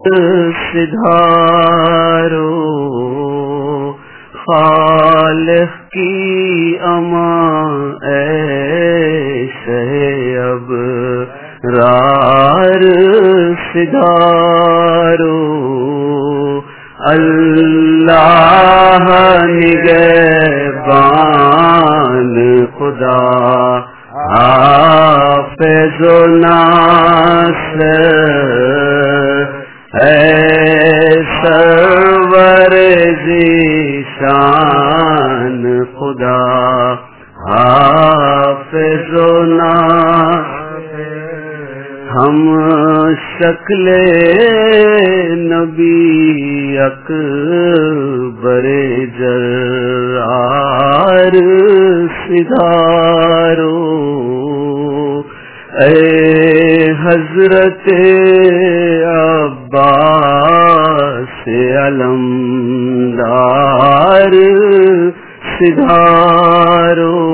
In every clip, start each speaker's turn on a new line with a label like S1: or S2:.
S1: سدھارو خالق کی امان ایسے اب رار سدھارو اللہ نگہبان خدا حافظ و ناصر اے سرور ذیشان خدا حافظ و ناصر ہم شکل نبی اکبر جرار سدھارو اے حضرت عباس علمدار سدھارو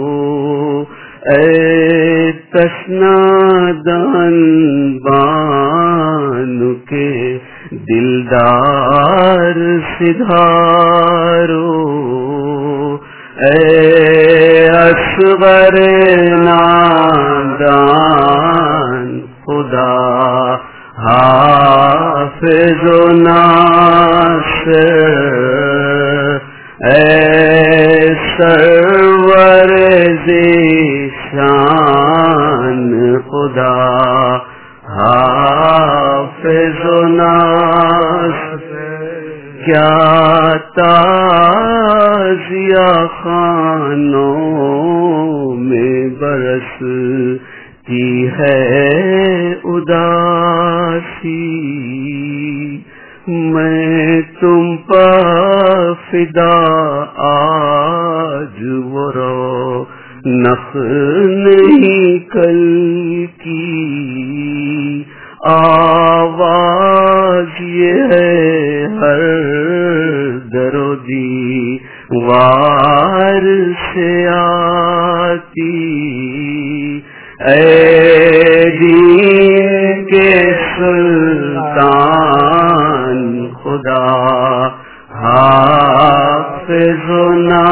S1: اے تشنا دان بان کے دلدار سدھارو اے اصغر نادان خدا حافظ و ناصر اے سرور ذیشان خدا حافظ و ناصر کیا تازیہ خانوں میں برستی ہے اداسی میں تم پر فدا آج وہ رونق نہیں کل کی آواز یہ ہے ہر در و دیوار سے آتی اے دین کے سلطان خدا حافظ و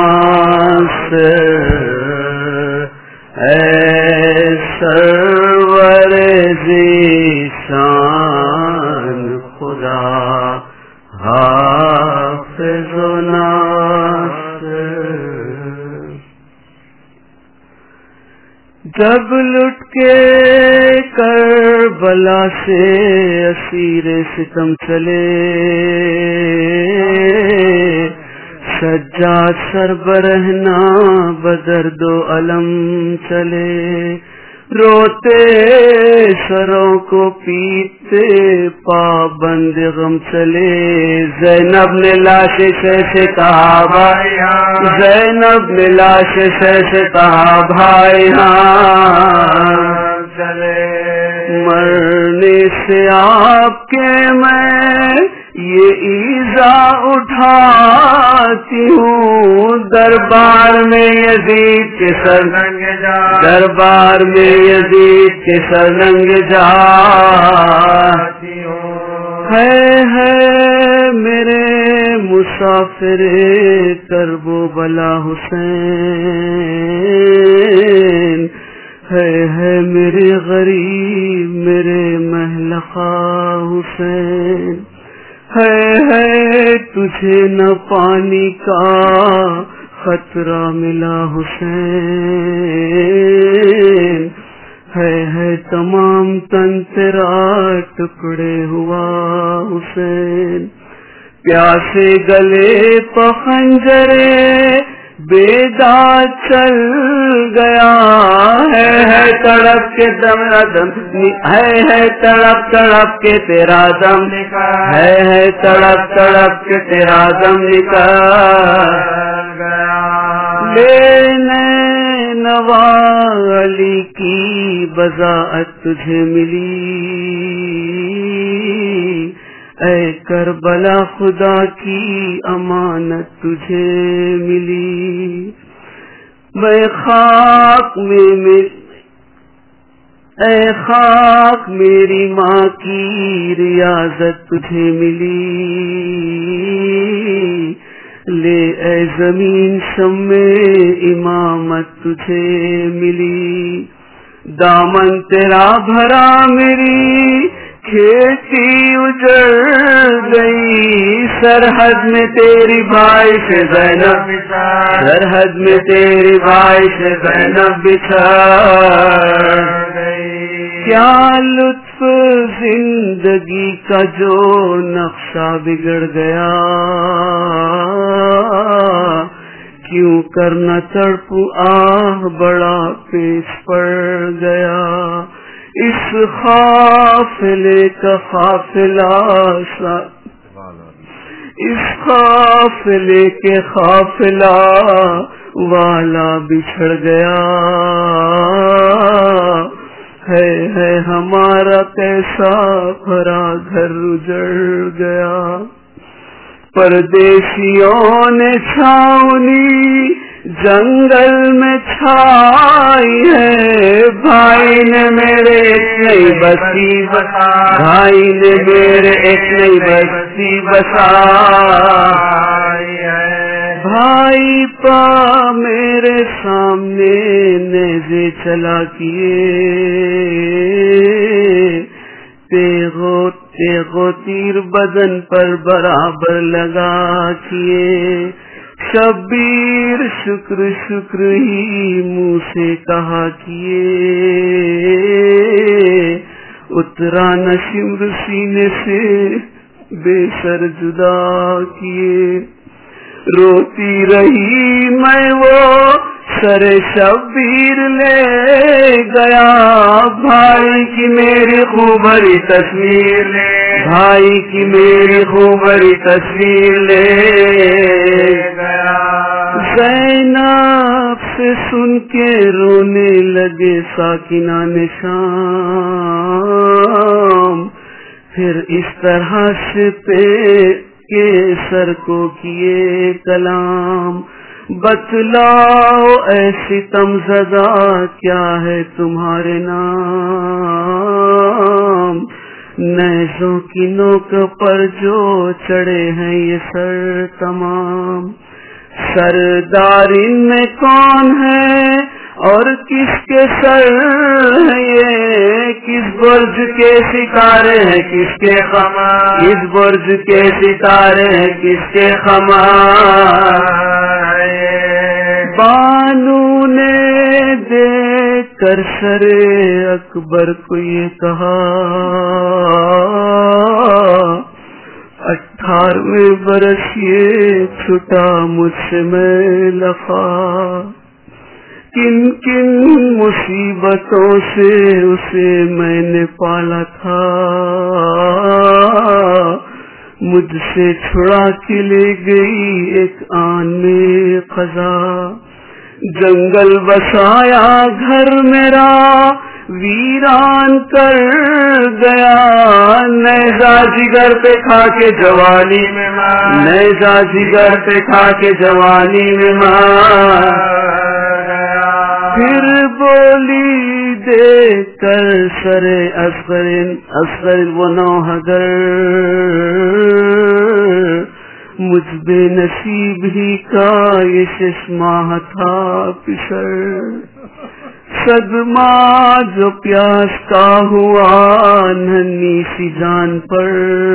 S1: ناصر اے سرور ذیشان خدا حافظ و ناصر جب لٹ کے کربلا سے اسیر ستم چلے سجاد سر برہنا بدرد و علم چلے روتے سروں کو پیتے پابند غم چلے زینب نے لاش سے کہا بھائی زینب نے لاش سے کہا بھائی چلے مرنے سے آپ کے میں یہ ایزا اٹھاتی ہوں دربار میں یزید کے سر ننگ دربار میں یزید کے سر ننگ جاتی ہوں ہے میرے مسافر کرب و بلا حسین ہے میرے غریب میرے محلقہ حسین ہے تجھے نہ پانی کا خطرہ ملا حسین ہے تمام تن تیرا ٹکڑے ہوا حسین پیاسے گلے پخنجرے بیداد چل گیا ہے تڑپ کے دم ہے تڑپ تڑپ کے تیرا دم ہے تڑپ تڑپ کے تیرا دم نکل گیا لینے نوالی کی بضاعت تجھے ملی اے کربلا خدا کی امانت تجھے ملی میں خاک میں اے خاک میری ماں کی ریاضت تجھے ملی، لے اے زمین شم امامت تجھے ملی، دامن تیرا بھرا میری کھیتی اجڑ گئی، سرحد میں تیری بھائی سے زینب، سرحد میں تیری بھائی سے زینب بچھڑ گئی، کیا لطف زندگی کا جو نقشہ بگڑ گیا، کیوں کرنا تڑپوں آہ بڑا پیش پڑ گیا، اس قافلے کا قافلہ اس قافلے کے قافلہ والا بچھڑ گیا، ہے ہمارا کیسا بھرا گھر اجڑ گیا، پردیسیوں نے چھاونی جنگل میں چھائی ہے، بھائی نے میرے ایک نئی بستی بھائی نے میرے ایک نئی بستی بسائی ہے، بھائی پا میرے سامنے نیزے چلا کیے، تیغو تیر بدن پر برابر لگا کیے، شبیر شکر شکر ہی منہ سے کہا کیے، اترا نہ شمر سینے سے بے سر جدا کیے، روتی رہی میں وہ سر شبیر لے گیا، بھائی کی میری خوبری تصویر لے بھائی کی میری خوبری تصویر لے گیا، زینب سے سن کے رونے لگے ساکنان شام، پھر اس طرح سے پہ کے سر کو کیے کلام، بتلاؤ اے ستم زدہ کیا ہے تمہارے نام، نیزوں کی نوک پر جو چڑھے ہیں یہ سر تمام، سردار ان میں کون ہے اور کس کے سر ہے یہ، کس برج کے ستارے ہیں کس کے خمار، کس برج کے ستارے ہیں کس کے خمار، بانو نے دیکھ کر سر اکبر کو یہ کہا، 18ویں برس یہ چھٹا مجھ سے میں لفا، کن کن مصیبتوں سے اسے میں نے پالا تھا، مجھ سے چھڑا کے لے گئی ایک آن میں قضا، جنگل بسایا گھر میرا ویران کر گیا، نیزا جگر پہ کھا کے جوانی میں نیزا جگر پہ کھا کے جوانی میں مار گیا، پھر بولی دیکھ کر سر اصغر وہ نوحگر، مجھ بے نصیب ہی کا یہ 6 ماہ تھا پسر، صدمہ جو پیاس کا ہوا ننھی سی جان پر،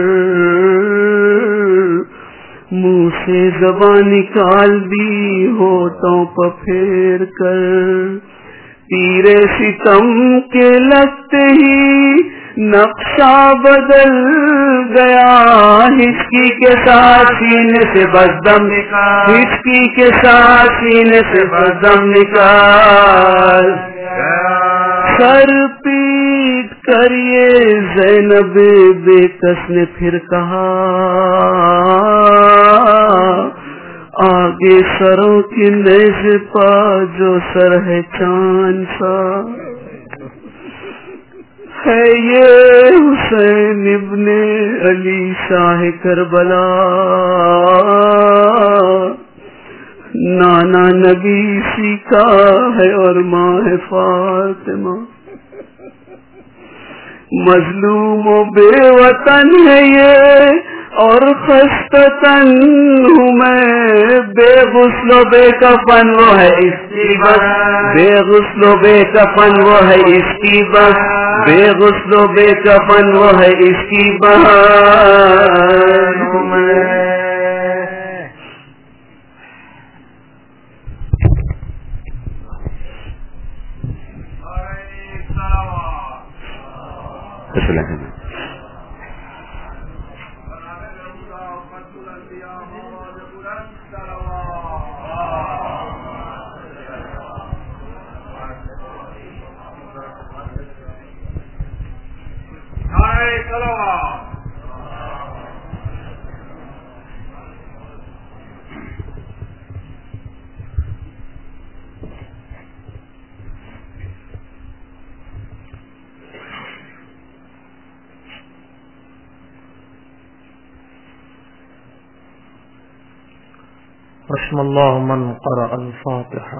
S1: منہ سے زبان نکال دی ہونٹوں پر پھیر کر، تیرے ستم کے لگتے ہی نقشہ بدل گیا، ہچکی کے ساتھ سینے سے بس دم نکال، ہچکی کے ساتھ سینے سے بس دم نکال، سر پیٹ کر یہ زینب بے کس نے پھر کہا، آگے سروں کی نیز پا جو سر ہے چاند سا، ہے یہ حسین ابن علی شاہ کربلا، نانا نبی سی کا ہے اور ماں ہے فاطمہ، مظلوم و بے وطن ہے یہ اور خستتن ہوں میں، بے غسل و بے کفن وہ ہے اس کی بس، بے غسل و بے کفن وہ ہے اس کی بس، بے غسل و بے کفن وہ ہے اس کی بہار میں۔
S2: رحم اللہ من قرأ الفاتحہ۔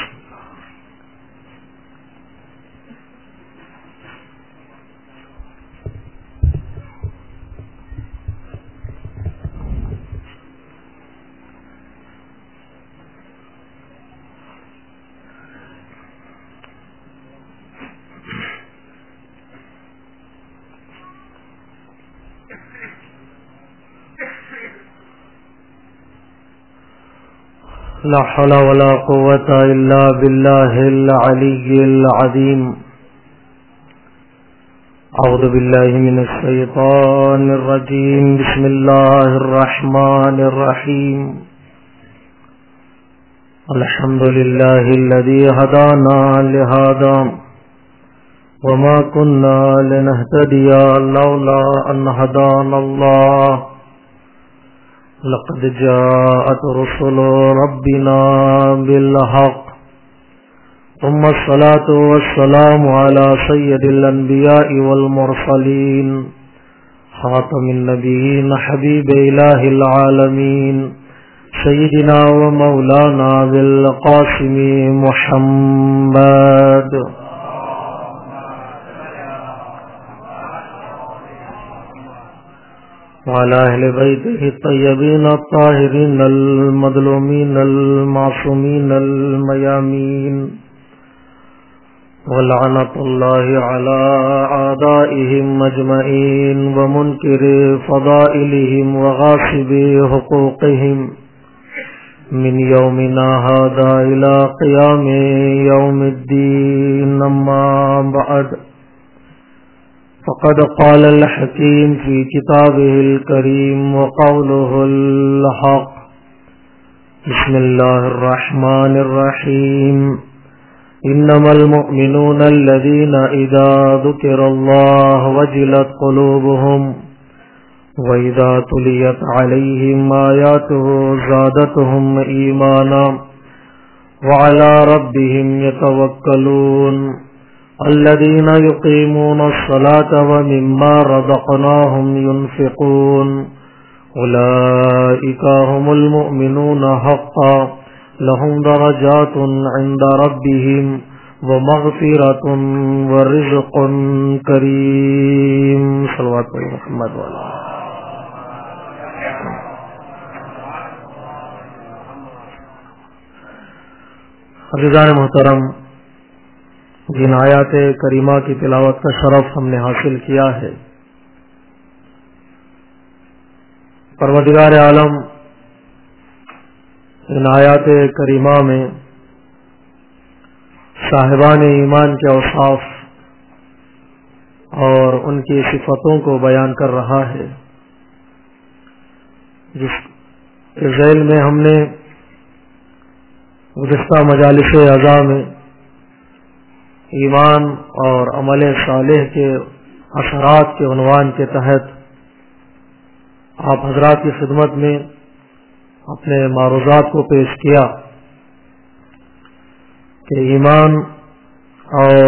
S2: لا حول ولا قوة إلا بالله العلي العظيم۔ أعوذ بالله من الشيطان الرجيم، بسم الله الرحمن الرحيم۔ الحمد لله الذي هدانا لهذا وما كنا لنهتدي لولا أن هدانا الله، لقد جاءت رسل ربنا بالحق، ثم الصلاة والسلام على سيد الأنبياء والمرسلين، خاتم النبيين، حبيب إله العالمين، سيدنا ومولانا بالقاسم محمد، وعلى أهل بيته الطيبين الطاهرين المظلومين المعصومين الميامين، ولعنة الله على أعدائهم أجمعين، ومنكر فضائلهم وغاصب حقوقهم، من يومنا هذا إلى قيام يوم الدين، أما بعد، فقد قال الحكيم في كتابه الكريم وقوله الحق، بسم الله الرحمن الرحيم، إنما المؤمنون الذين إذا ذكر الله وجلت قلوبهم وإذا تليت عليهم آياته زادتهم إيمانا وعلى ربهم يتوكلون، الذين يقيمون الصلاة ومما رزقناهم ينفقون، أولئك هم المؤمنون حقا، لهم درجات عند ربهم ومغفرة ورزق كريم۔ صلوات محمد وعلى عزیزان محترم، جن آیات کریمہ کی تلاوت کا شرف ہم نے حاصل کیا ہے، پروردگار عالم ان آیات کریمہ میں صاحبان ایمان کے اوصاف اور ان کی صفتوں کو بیان کر رہا ہے، جس کے ذیل میں ہم نے گزشتہ مجالس اعضاء میں ایمان اور عمل صالح کے اثرات کے عنوان کے تحت آپ حضرات کی خدمت میں اپنے معروضات کو پیش کیا کہ ایمان اور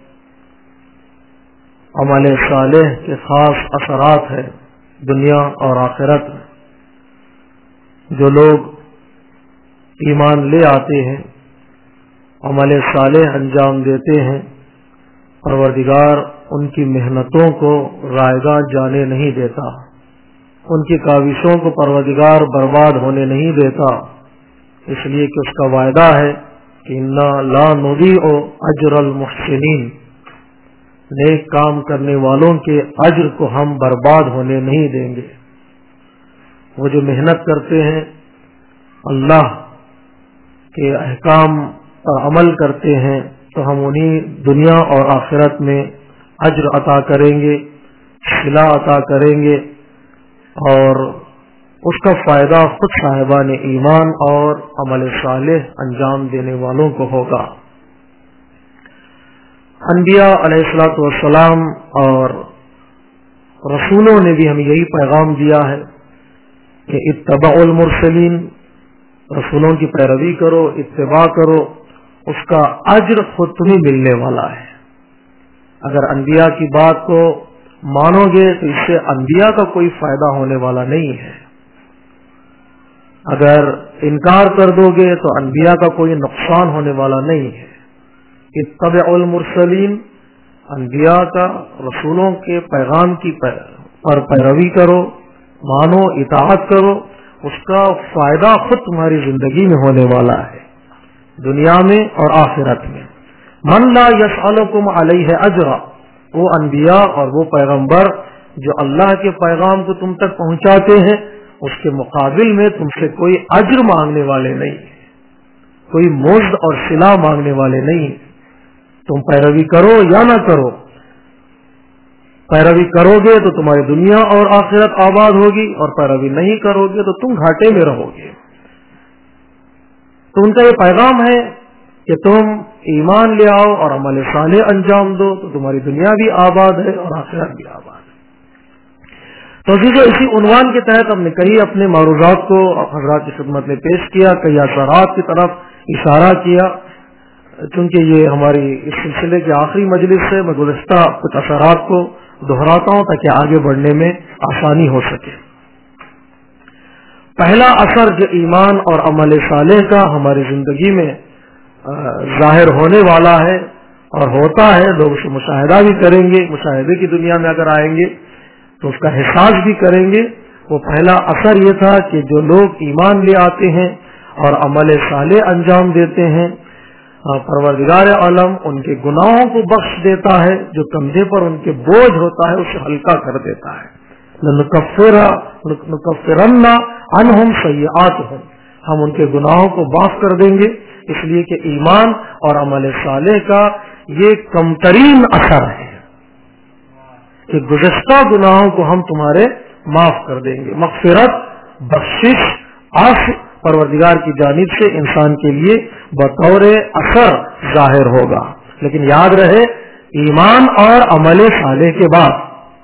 S2: عمل صالح کے خاص اثرات ہیں دنیا اور آخرت میں۔ جو لوگ ایمان لے آتے ہیں، عمل صالح انجام دیتے ہیں، پروردگار ان کی محنتوں کو رائگاں جانے نہیں دیتا، ان کی کاوشوں کو پروردگار برباد ہونے نہیں دیتا، اس لیے کہ اس کا وعدہ ہے کہ انا لا نضیع اجر المحسنین، نیک کام کرنے والوں کے اجر کو ہم برباد ہونے نہیں دیں گے۔ وہ جو محنت کرتے ہیں، اللہ کے احکام پر عمل کرتے ہیں، تو ہم انہیں دنیا اور آخرت میں اجر عطا کریں گے، صلہ عطا کریں گے، اور اس کا فائدہ خود صاحبان ایمان اور عمل صالح انجام دینے والوں کو ہوگا۔ انبیاء علیہ الصلوۃ والسلام اور رسولوں نے بھی ہمیں یہی پیغام دیا ہے کہ اتبعوا المرسلین، رسولوں کی پیروی کرو، اتباع کرو، اس کا اجر خود تمہیں ملنے والا ہے۔ اگر انبیاء کی بات کو مانو گے تو اس سے انبیاء کا کوئی فائدہ ہونے والا نہیں ہے، اگر انکار کر دو گے تو انبیاء کا کوئی نقصان ہونے والا نہیں ہے۔ اتبعوا المرسلین، انبیاء کا، رسولوں کے پیغام کی پر پیروی کرو، مانو، اطاعت کرو، اس کا فائدہ خود تمہاری زندگی میں ہونے والا ہے، دنیا میں اور آخرت میں۔ من لا یسألکم علیہ اجرا، وہ انبیاء اور وہ پیغمبر جو اللہ کے پیغام کو تم تک پہنچاتے ہیں، اس کے مقابل میں تم سے کوئی اجر مانگنے والے نہیں، کوئی مزد اور صلہ مانگنے والے نہیں۔ تم پیروی کرو یا نہ کرو، پیروی کرو گے تو تمہاری دنیا اور آخرت آباد ہوگی، اور پیروی نہیں کرو گے تو تم گھاٹے میں رہو گے۔ تو ان کا یہ پیغام ہے کہ تم ایمان لے آؤ اور عمل صالح انجام دو، تو تمہاری دنیا بھی آباد ہے اور آخرت بھی آباد ہے۔ تو عزیزو، اسی عنوان کے تحت ہم نے کئی اپنے معروضات کو حضرات کی خدمت میں پیش کیا، کئی اثرات کی طرف اشارہ کیا۔ چونکہ یہ ہماری اس سلسلے کی آخری مجلس ہے، میں گزشتہ کچھ اثرات کو دہراتا ہوں تاکہ آگے بڑھنے میں آسانی ہو سکے۔ پہلا اثر جو ایمان اور عمل صالح کا ہماری زندگی میں ظاہر ہونے والا ہے اور ہوتا ہے، لوگ اسے مشاہدہ بھی کریں گے، مشاہدے کی دنیا میں اگر آئیں گے تو اس کا احساس بھی کریں گے۔ وہ پہلا اثر یہ تھا کہ جو لوگ ایمان لے آتے ہیں اور عمل صالح انجام دیتے ہیں، پروردگار عالم ان کے گناہوں کو بخش دیتا ہے، جو کندھے پر ان کے بوجھ ہوتا ہے اسے ہلکا کر دیتا ہے۔ لَنُكَفِّرَنَّ عَنْهُمْ سَيِّئَاتِهِمْ، ہم ان کے گناہوں کو معاف کر دیں گے، اس لیے کہ ایمان اور عمل صالح کا یہ کمترین اثر ہے کہ گزشتہ گناہوں کو ہم تمہارے معاف کر دیں گے۔ مغفرت، بخشش، عفو پروردگار کی جانب سے انسان کے لیے بطور اثر ظاہر ہوگا۔ لیکن یاد رہے، ایمان اور عمل صالح کے بعد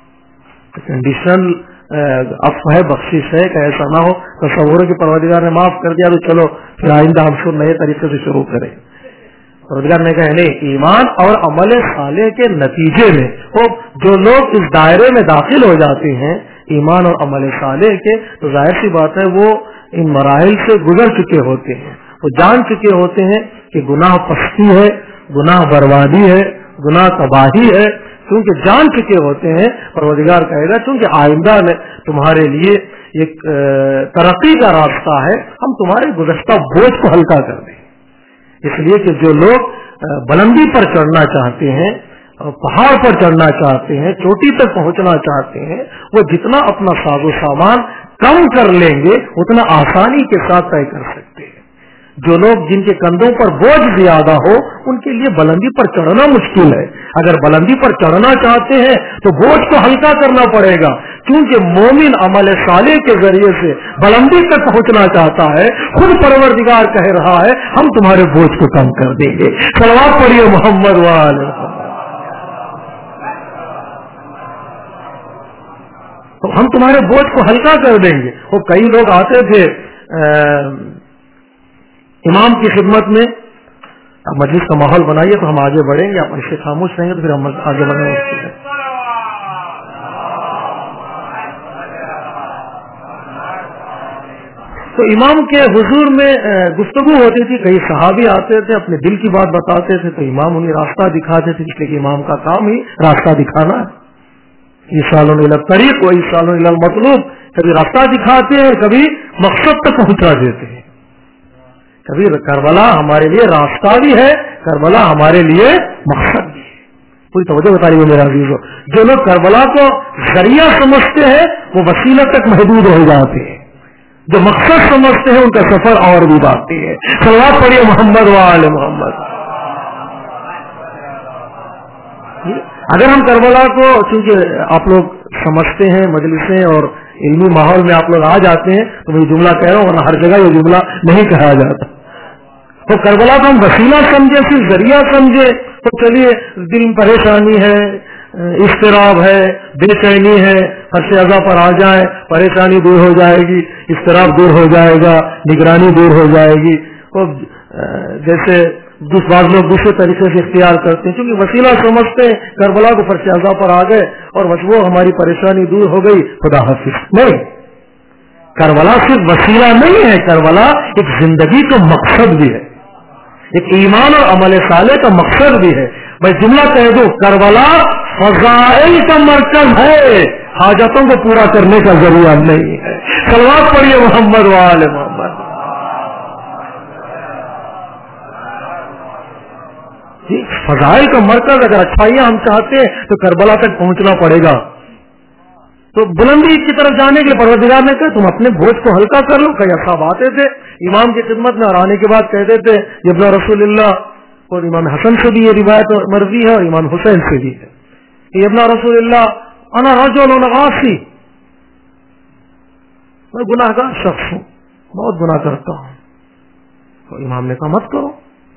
S2: کنڈیشنل عفو ہے، بخشش ہے، کہ ایسا نہ ہو تصور کہ پروردگار نے معاف کر دیا تو چلو پھر آئندہ ہم شروع نئے طریقے سے شروع کریں۔ پروردگار نے کہا نہیں، ایمان اور عمل صالح کے نتیجے میں وہ جو لوگ اس دائرے میں داخل ہو جاتے ہیں ایمان اور عمل صالح کے، تو ظاہر سی بات ہے وہ ان مراحل سے گزر چکے ہوتے ہیں، وہ جان چکے ہوتے ہیں کہ گناہ پستی ہے، گناہ بربادی ہے، گناہ تباہی ہے، کیونکہ جان چکے ہوتے ہیں۔ پروردگار کہے گا چونکہ آئندہ میں تمہارے لیے ایک ترقی کا راستہ ہے، ہم تمہارے گزشتہ بوجھ کو ہلکا کر دیں۔ اس لیے کہ جو لوگ بلندی پر چڑھنا چاہتے ہیں، پہاڑ پر چڑھنا چاہتے ہیں، چوٹی تک پہنچنا چاہتے ہیں، وہ جتنا اپنا ساز و سامان کم کر لیں گے اتنا آسانی کے ساتھ طے کر سکتے ہیں۔ جو لوگ جن کے کندھوں پر بوجھ زیادہ ہو ان کے لیے بلندی پر چڑھنا مشکل ہے۔ اگر بلندی پر چڑھنا چاہتے ہیں تو بوجھ کو ہلکا کرنا پڑے گا، کیونکہ مومن عمل صالح کے ذریعے سے بلندی تک پہنچنا چاہتا ہے۔ خود پروردگار کہہ رہا ہے ہم تمہارے بوجھ کو کم کر دیں گے۔ صلوات پڑھیے محمد وآلہ۔ تو ہم تمہارے بوجھ کو ہلکا کر دیں گے۔ وہ کئی لوگ آتے تھے امام کی خدمت میں، اب مجلس کا ماحول بنائیے تو ہم آگے بڑھیں گے، آپ ایسے خاموش رہیں گے تو پھر ہم آگے بڑھیں گے۔ تو امام کے حضور میں گفتگو ہوتی تھی، کئی صحابی آتے تھے اپنے دل کی بات بتاتے تھے، تو امام انہیں راستہ دکھاتے تھے، اس لیے کہ امام کا کام ہی راستہ دکھانا ہے۔ ایصال الی الطریق و ایصال الی المطلوب، کبھی راستہ دکھاتے ہیں، کبھی مقصد تک پہنچا دیتے ہیں۔ کبھی کربلا ہمارے لیے راستہ بھی ہے، کربلا ہمارے لیے مقصد بھی ہے۔ کوئی توجہ بتا رہی ہے میرا عزیزو؟ جو لوگ کربلا کو ذریعہ سمجھتے ہیں وہ وسیلہ تک محدود ہو جاتے ہیں، جو مقصد سمجھتے ہیں ان کا سفر اور بھی باقی ہے۔ صلوات پڑھیے محمد وآل محمد۔ اگر ہم کربلا کو، چونکہ آپ لوگ سمجھتے ہیں مجلسیں اور علمی ماحول میں آپ لوگ آ جاتے ہیں تو میں یہ جملہ کہہ رہا ہوں، ورنہ ہر جگہ یہ جملہ نہیں کہا جاتا۔ تو کربلا کو ہم وسیلہ سمجھے، صرف ذریعہ سمجھے، تو چلیے دل میں پریشانی ہے، اضطراب ہے، بے چینی ہے، فرش اعضاء پر آ جائیں، پریشانی دور ہو جائے گی، اضطراب دور ہو جائے گا، نگرانی دور ہو جائے گی۔ اور جیسے بعض لوگ دوسرے طریقے سے اختیار کرتے ہیں، کیونکہ وسیلہ سمجھتے ہیں، کربلا کو فرش اعضاء پر آ گئے اور بس وہ ہماری پریشانی دور ہو گئی، خدا حافظ۔ نہیں، کربلا صرف وسیلہ نہیں ہے، کربلا ایک زندگی کا مقصد بھی ہے، ایک ایمان اور عمل صالح کا مقصد بھی ہے۔ میں جملہ کہہ دوں، کربلا فضائل کا مرکز ہے، حاجتوں کو پورا کرنے کا ذریعہ نہیں ہے۔ صلوات پڑھیے محمد وآل محمد۔ فضائل کا مرکز، اگر اچھائیاں ہم چاہتے ہیں تو کربلا تک پہنچنا پڑے گا۔ تو بلندی کی طرف جانے کے لیے پروردگار نے کہا تم اپنے بوجھ کو ہلکا کر لو۔ کئی اصحاب آتے تھے امام کی خدمت میں اور آنے کے بعد کہتے تھے یہ ابن رسول اللہ، اور امام حسن سے بھی یہ روایت مروی ہے اور امام حسین سے بھی ہے کہ ابن رسول اللہ انا رجل عاصی، میں گناہ گار شخص ہوں، بہت گناہ کرتا ہوں۔ تو امام نے کہا مت کرو،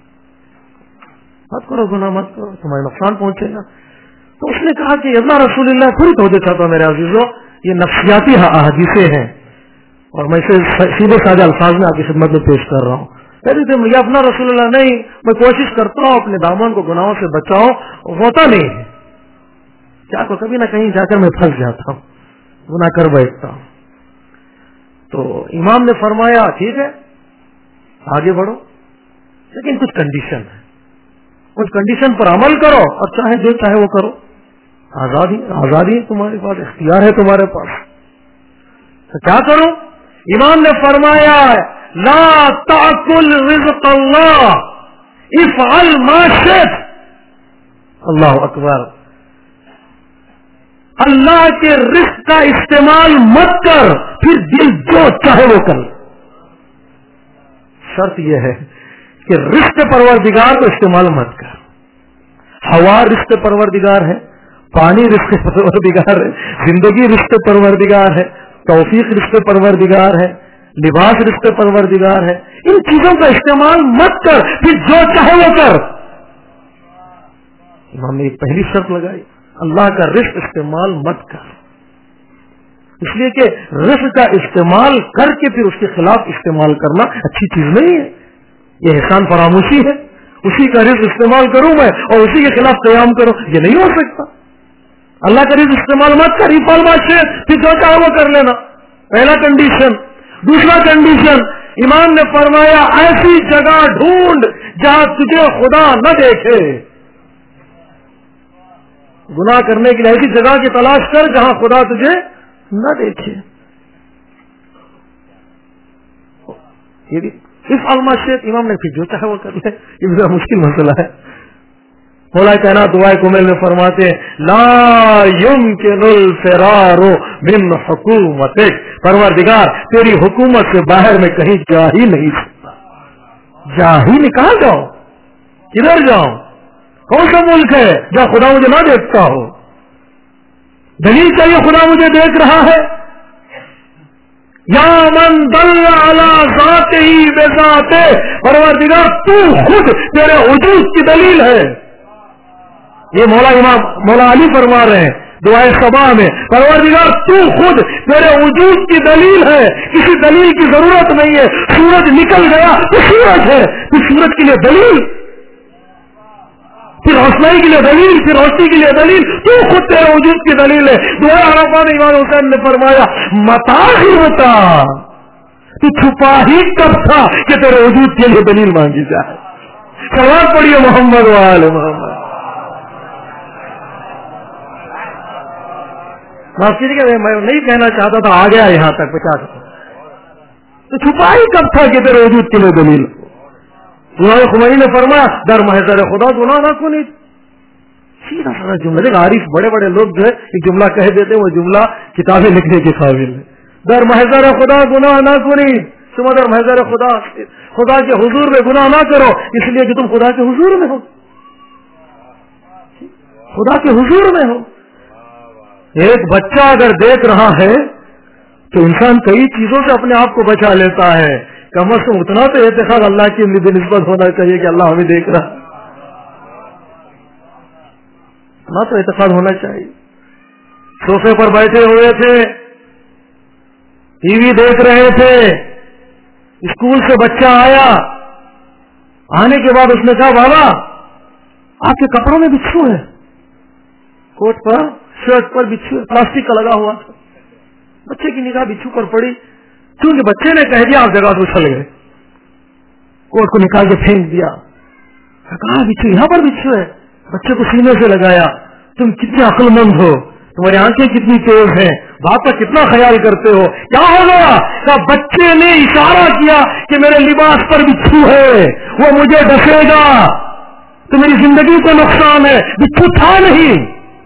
S2: مت کرو گناہ، مت کرو، تمہیں نقصان پہنچے گا۔ تو اس نے کہا کہ ابن رسول اللہ، پوری توجہ چاہتا ہوں میرے عزیزو، یہ نفسیاتی احادیثیں ہیں اور میں اسے سیدھے سادے الفاظ میں آپ کی خدمت میں پیش کر رہا ہوں۔ کہتے تھے مجھے اپنا رسول اللہ نہیں، میں کوشش کرتا ہوں اپنے دامن کو گناہوں سے بچاؤں، ہوتا نہیں ہے، کیا کو کبھی نہ کہیں جا کر میں پھنس جاتا ہوں، گناہ کر بیٹھتا ہوں۔ تو امام نے فرمایا ٹھیک ہے آگے بڑھو، لیکن کچھ کنڈیشن ہے، کچھ کنڈیشن پر عمل کرو اور چاہے جو چاہے وہ کرو، آزادی ہے تمہارے پاس، اختیار ہے تمہارے پاس، تو کیا کرو؟ امام نے فرمایا لا تأکل رزق اللہ افعل ما شئت۔ اللہ اکبر، اللہ کے رزق کا استعمال مت کر، پھر دل جو چاہے وہ کر۔ شرط یہ ہے کہ رزق پروردگار کو استعمال مت کر۔ ہوا رزق پروردگار ہے، پانی رزق پروردگار ہے، زندگی رزق پروردگار ہے، توفیق رزق پروردگار ہے، لباس رزق پروردگار ہے، ان چیزوں کا استعمال مت کر، پھر جو چاہے وہ کر۔ امام نے ایک پہلی شرط لگائی، اللہ کا رزق استعمال مت کر، اس لیے کہ رزق کا استعمال کر کے پھر اس کے خلاف استعمال کرنا اچھی چیز نہیں ہے، یہ احسان فراموشی ہے۔ اسی کا رزق استعمال کروں میں اور اسی کے خلاف قیام کروں، یہ نہیں ہو سکتا۔ اللہ کا رزق استعمال مت کر، افعل ما شئت، پھر جو چاہے وہ کر لینا، پہلا کنڈیشن۔ دوسرا کنڈیشن، امام نے فرمایا ایسی جگہ ڈھونڈ جہاں تجھے خدا نہ دیکھے۔ گناہ کرنے کے لیے ایسی جگہ کی تلاش کر جہاں خدا تجھے نہ دیکھے۔ یہ بھی اس المشیت، امام نے پھر جو چاہے وہ کر لے، یہ بڑا مشکل مسئلہ ہے۔ مولا کائنات دعائے کمل میں فرماتے ہیں لا یمکن الفرار من حکومتک، پروردگار تیری حکومت سے باہر میں کہیں جا ہی نہیں سکتا۔ جا ہی نہیں، کہاں جاؤں، کدھر جاؤں، کون سا ملک ہے جہاں خدا مجھے نہ دیکھتا ہو؟ دلیل چاہیے خدا مجھے دیکھ رہا ہے۔ یا من دل علی ذاتہ بذاتہ، پروردگار تو خود تیرے وجود کی دلیل ہے۔ یہ مولا علی فرما رہے ہیں دعائے صبا میں، پروردگار تو خود تیرے وجود کی دلیل ہے، کسی دلیل کی ضرورت نہیں ہے۔ سورج نکل گیا تو سورج ہے، پھر سورج کے لیے دلیل، پھر روشنائی کے لیے دلیل، پھر روشنی کے لیے دلیل، تو خود تیرے وجود کی دلیل ہے۔ دعائے عرفہ میں امام حسین نے فرمایا متا ہی ہوتا، تو چھپا ہی کب تھا کہ تیرے وجود کے لیے دلیل مانگی جائے؟ سوال پڑھیے محمد وآل محمد. معاف کیجیے میں نہیں کہنا چاہتا تھا، آ گیا یہاں تک 50. تو چھپا ہی کب تھا کہ تیرے وجود کے لیے دلیل؟ امام خمینی نے فرمایا در محضر خدا گناہ نہ کنی. سیدھا سارا جملہ. دیکھ عارف بڑے بڑے لوگ جو ہے ایک جملہ کہہ دیتے ہیں، وہ جملہ کتابیں لکھنے کے قابل ہے. در محضر خدا گناہ نہ کنی، تم در محضر خدا کے حضور میں گناہ نہ کرو، اس لیے کہ تم خدا کے حضور میں ہو. خدا کے حضور میں ہو. ایک بچہ اگر دیکھ رہا ہے تو انسان کئی چیزوں سے اپنے آپ کو بچا لیتا ہے. کم از کم اتنا تو اعتقاد اللہ کی نسبت ہونا چاہیے کہ اللہ ہمیں دیکھ رہا، اتنا تو اعتقاد ہونا چاہیے. صوفے پر بیٹھے ہوئے تھے، ٹی وی دیکھ رہے تھے، اسکول سے بچہ آیا، آنے کے بعد اس نے کہا بابا آپ کے کپڑوں میں بچھو ہے، کوٹ پر شرٹ پر بچھو پلاسٹک کا لگا ہوا تھا. بچے کی نگاہ بچھو پر پڑی، کیونکہ بچے نے کہہ دیا آپ جگہ تو اچھل گئے، کوٹ کو نکال کے پھینک دیا. کہاں بچھو؟ یہاں پر بچھو ہے. بچے کو سینے سے لگایا. تم کتنے عقل مند ہو، تمہاری آنکھیں کتنی تیز ہیں، باپ کا کتنا خیال کرتے ہو. کیا ہو گیا؟ کہ بچے نے اشارہ کیا کہ میرے لباس پر بچھو ہے، وہ مجھے ڈسے گا تو میری زندگی کو نقصان ہے. بچھو تھا نہیں،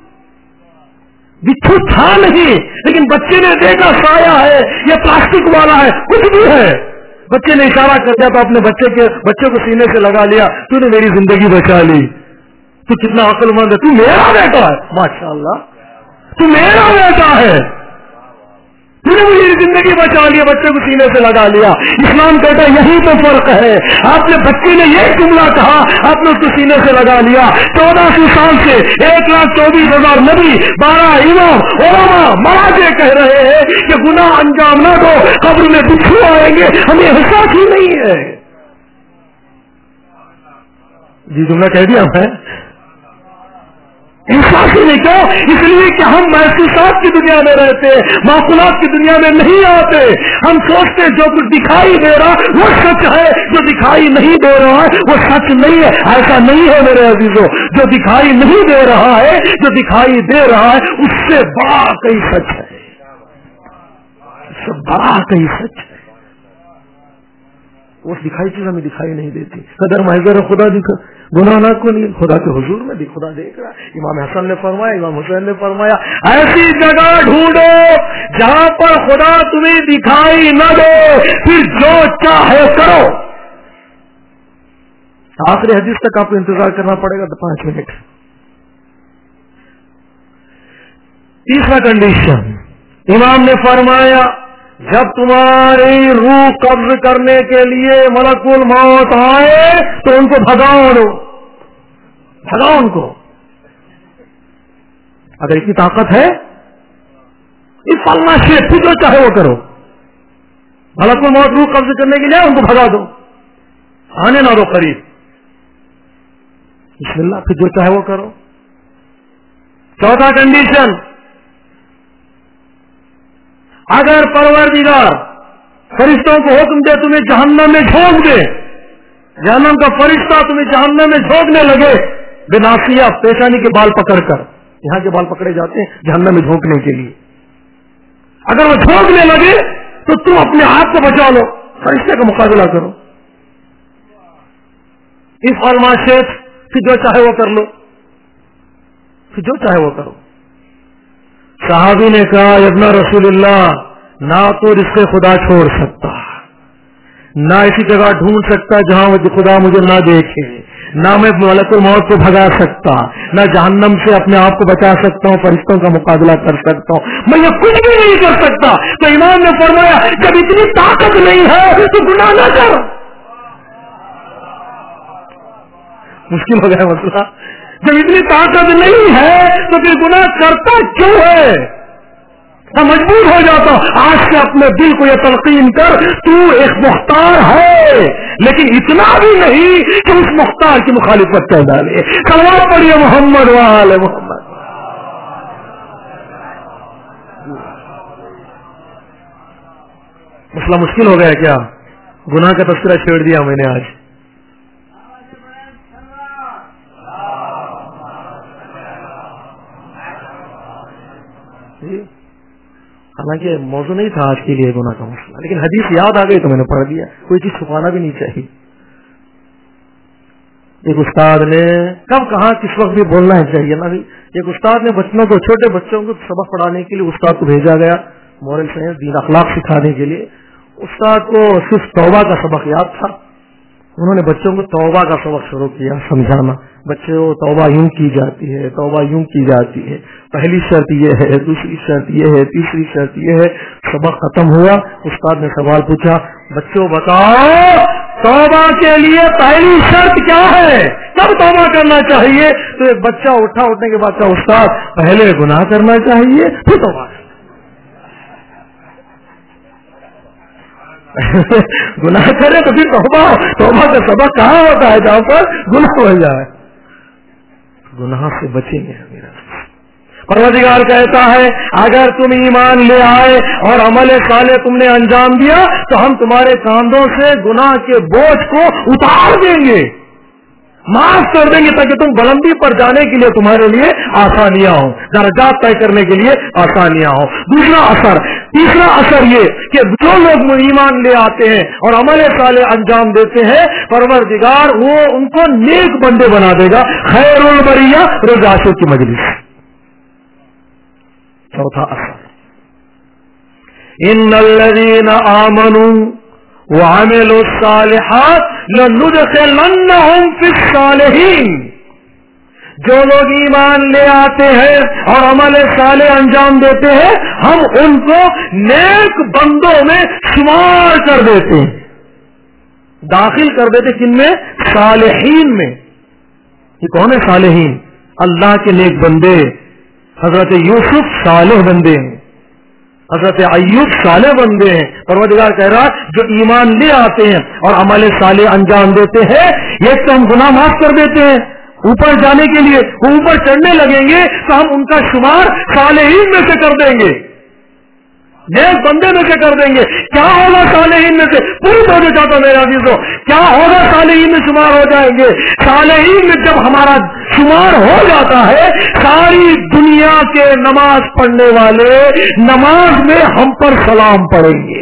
S2: بچھو تھا نہیں، لیکن بچے نے دیکھا سایہ ہے، یہ پلاسٹک والا ہے، کچھ بھی ہے. بچے نے اشارہ کر دیا تو اپنے بچے کو سینے سے لگا لیا. تو نے میری زندگی بچا لی. تو کتنا عقل مند ہے، تو میرا بیٹا ہے، ماشاءاللہ تو میرا بیٹا ہے، تو نے مجھے زندگی بچا لیا، بچے کو سینے سے لگا لیا. اسلام کہتا ہے یہی تو فرق ہے. آپ نے بچے نے یہ جملہ کہا، آپ نے اس کو سینے سے لگا لیا. 1400 سال سے 1,24,000 نبی، 12 امام، علماء، مراجع کہہ رہے ہیں کہ گناہ انجام نہ دو، قبر میں بچھو آئیں گے، ہمیں احساس ہی نہیں ہے. جی جملہ کہہ دیا میں، احساس ہی نہیں. کیوں؟ اس لیے کہ ہم محسوسات کی دنیا میں رہتے ہیں، معقولات کی دنیا میں نہیں آتے. ہم سوچتے جو کچھ دکھائی دے رہا وہ سچ ہے، جو دکھائی نہیں دے رہا ہے وہ سچ نہیں ہے. ایسا نہیں ہے میرے عزیزوں. جو دکھائی نہیں دے رہا ہے، جو دکھائی دے رہا ہے اس سے بڑا کئی سچ ہے، اس سے بڑا کئی سچ ہے. وہ دکھائی چیز ہمیں دکھائی نہیں دیتی. قدر محضر خدا گناہ نہ کو نہیں، خدا کے حضور میں بھی خدا دیکھ رہا ہے. امام حسن نے فرمایا، امام حسین نے فرمایا ایسی جگہ ڈھونڈو جہاں پر خدا تمہیں دکھائی نہ دے، پھر جو چاہے کرو. آخری حدیث تک آپ کو انتظار کرنا پڑے گا 5 منٹ. تیسرا کنڈیشن امام نے فرمایا جب تمہاری روح قبض کرنے کے لیے ملک الموت آئے تو ان کو بھگاؤ دو، بھگاؤ ان کو. اگر اتنی طاقت ہے اس فلنا شیخ پھر جو چاہے وہ کرو. ملک الموت روح قبض کرنے کے لیے ان کو بھگا دو، آنے نہ دو قریب. بسم اللہ، پھر جو چاہے وہ کرو. چوتھا کنڈیشن اگر پروردگار فرشتوں کو حکم دے تمہیں جہنم میں جھونک دے، جہنم کا فرشتہ تمہیں جہنم میں جھونکنے لگے بناصیہ پیشانی کے بال پکڑ کر، یہاں کے بال پکڑے جاتے ہیں جہنم میں جھونکنے کے لیے، اگر وہ جھونکنے لگے تو تم اپنے آپ کو بچا لو، فرشتے کا مقابلہ کرو. اس فرمائش پھر جو چاہے وہ کر لو، پھر جو چاہے وہ کرو. صحابی نے کہا ابن رسول اللہ نہ تو رزق خدا چھوڑ سکتا، نہ ایسی جگہ ڈھونڈ سکتا جہاں خدا مجھے نہ دیکھے، نہ میں ملک الموت کو بھگا سکتا، نہ جہنم سے اپنے آپ کو بچا سکتا ہوں، فرشتوں کا مقابلہ کر سکتا ہوں، میں یہ کچھ بھی نہیں کر سکتا. تو امام نے فرمایا جب اتنی طاقت نہیں ہے تو گناہ نہ کر. مشکل ہو گیا مسئلہ. جب اتنی طاقت نہیں ہے تو پھر گناہ کرتا کیوں ہے؟ میں مجبور ہو جاتا ہوں. آج سے اپنے دل کو یہ تلقین کر تو ایک مختار ہے، لیکن اتنا بھی نہیں کہ اس مختار کی مخالفت کر ڈالے. صلوات پڑھیے محمد وآل محمد. مسئلہ مشکل ہو گیا کیا؟ گناہ کا تذکرہ چھیڑ دیا میں نے آج. حالانکہ موضوع نہیں تھا آج کے لیے گناہ کا مسئلہ، لیکن حدیث یاد آ گئی تو میں نے پڑھ دیا. کوئی چیز چھپانا بھی نہیں چاہیے. ایک استاد نے کب کہاں کس وقت بھی بولنا ہے چاہیے نا. ایک استاد نے بچوں کو، چھوٹے بچوں کو سبق پڑھانے کے لیے استاد کو بھیجا گیا، مورل سائنس، دین اخلاق سکھانے کے لیے. استاد کو صرف توبہ کا سبق یاد تھا. انہوں نے بچوں کو توبہ کا سبق شروع کیا سمجھانا. بچے کو توبہ یوں کی جاتی ہے، توبہ یوں کی جاتی ہے، پہلی شرط یہ ہے، دوسری شرط یہ ہے، تیسری شرط یہ ہے. سبق ختم ہوا، استاد نے سوال پوچھا، بچوں بتاؤ توبہ کے لیے پہلی شرط کیا ہے، کب توبہ کرنا چاہیے؟ تو ایک بچہ اٹھنے کے بعد کا استاد، پہلے گناہ کرنا چاہیے پھر توبہ. گناہ کرے تو پھر توبہ کا سبق کہاں ہوتا ہے جہاں پر گناہ ہو جائے. گناہ سے بچیں گے. پروردگار کہتا ہے اگر تم ایمان لے آئے اور عمل صالح تم نے انجام دیا تو ہم تمہارے کاندھوں سے گناہ کے بوجھ کو اتار دیں گے، معاف کر دیں گے، تاکہ تم بلندی پر جانے کے لیے تمہارے لیے آسانیاں ہوں، درجات طے کرنے کے لیے آسانیاں ہوں. تیسرا اثر یہ کہ جو لوگ ایمان لے آتے ہیں اور عمل صالح انجام دیتے ہیں، پروردگار وہ ان کو نیک بندے بنا دے گا. خیر البریہ روز عاشور کی مجلس. چوتھا اثر، ان الذین آمنوا وعملوا الصالحات لندخلنہم فی الصالحین. جو لوگ ایمان لے آتے ہیں اور عمل صالح انجام دیتے ہیں، ہم ان کو نیک بندوں میں شمار کر دیتے ہیں، داخل کر دیتے. کن میں؟ صالحین میں. یہ کون ہے صالحین؟ اللہ کے نیک بندے. حضرت یوسف صالح بندے ہیں، حضرت ایوب صالح بندے ہیں. پروردگار کہہ رہا جو ایمان لے آتے ہیں اور عمل صالح انجام دیتے ہیں، ایک تو ہم گناہ معاف کر دیتے ہیں. اوپر جانے کے لیے وہ اوپر چڑھنے لگیں گے تو ہم ان کا شمار صالحین میں سے کر دیں گے، نیک بندے میں سے کر دیں گے. کیا ہوگا صالحین میں سے؟ پوری توجہ چاہتا میرے عزیزوں، کیا ہوگا؟ صالحین میں شمار ہو جائیں گے. صالحین میں جب ہمارا شمار ہو جاتا ہے، ساری دنیا کے نماز پڑھنے والے نماز میں ہم پر سلام پڑھیں گے.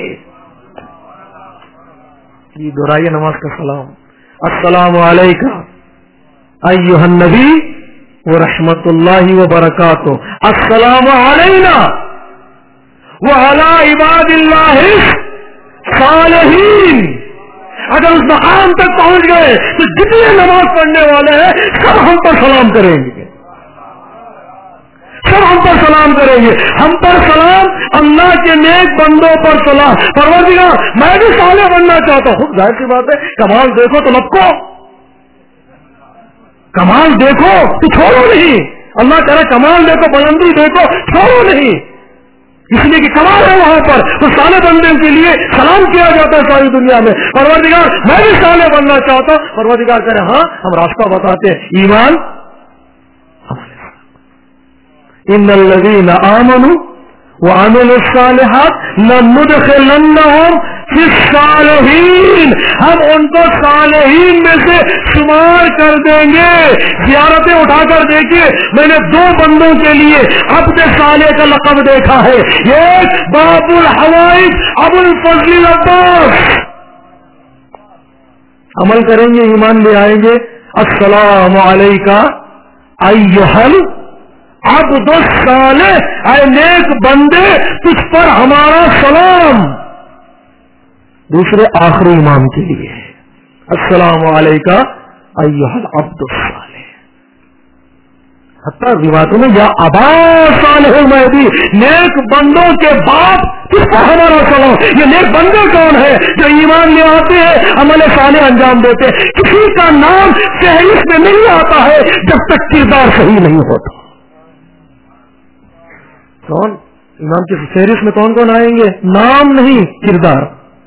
S2: یہ دہرائیے نماز کا سلام. السلام علیکم ایھا النبی ورحمۃ اللہ وبرکاتہ. السلام علینا وعلی عباد اللہ الصالحین. اگر اس مقام تک پہنچ گئے تو جتنے نماز پڑھنے والے ہیں سب ہم پر سلام کریں گے، سب ہم پر سلام کریں گے. ہم پر سلام، اللہ کے نیک بندوں پر سلام. پروردگار میں بھی صالح بننا چاہتا ہوں. خود ظاہر سی بات ہے، کمال دیکھو تو لپکو، کمال دیکھو تو چھوڑو نہیں. اللہ کہہ رہا کمال دیکھو، بلندی دیکھو، چھوڑو نہیں. اس لیے کہ کمال ہے وہاں پر تو صالح بننے کے لیے سلام کیا جاتا ہے ساری دنیا میں. پروردگار میں بھی صالح بننا چاہتا ہوں. پروردگار کہہ رہے ہاں ہم راستہ بتاتے ہیں، ایمان. ان الذین آمنوا وعملوا الصالحات لندخلنہم فی الصالحین. ہم ان کو صالحین میں سے شمار کر دیں گے. زیارتیں اٹھا کر دیکھیے، میں نے دو بندوں کے لیے عبد صالح کا لقب دیکھا ہے. ایک باب الحوائج ابو الفضل العباس. عمل کریں گے، ایمان لے آئیں گے. السلام علیکہ ایھا عبد الصالح، اے نیک بندے تجھ پر ہمارا سلام. دوسرے آخری امام کے لیے السلام علیکہ ایھا العبد الصالح. حتیٰ روایتوں میں یا ابا صالح المہدی، نیک بندوں کے باپ تجھ پر ہمارا سلام. یہ نیک بندے کون ہیں؟ جو ایمان لے آتے ہیں، عمل صالح انجام دیتے ہیں. کسی کا نام فہرست میں نہیں آتا ہے جب تک کردار صحیح نہیں ہوتا. کون امام کی فہرست میں کون کون آئیں گے؟ نام نہیں، کردار.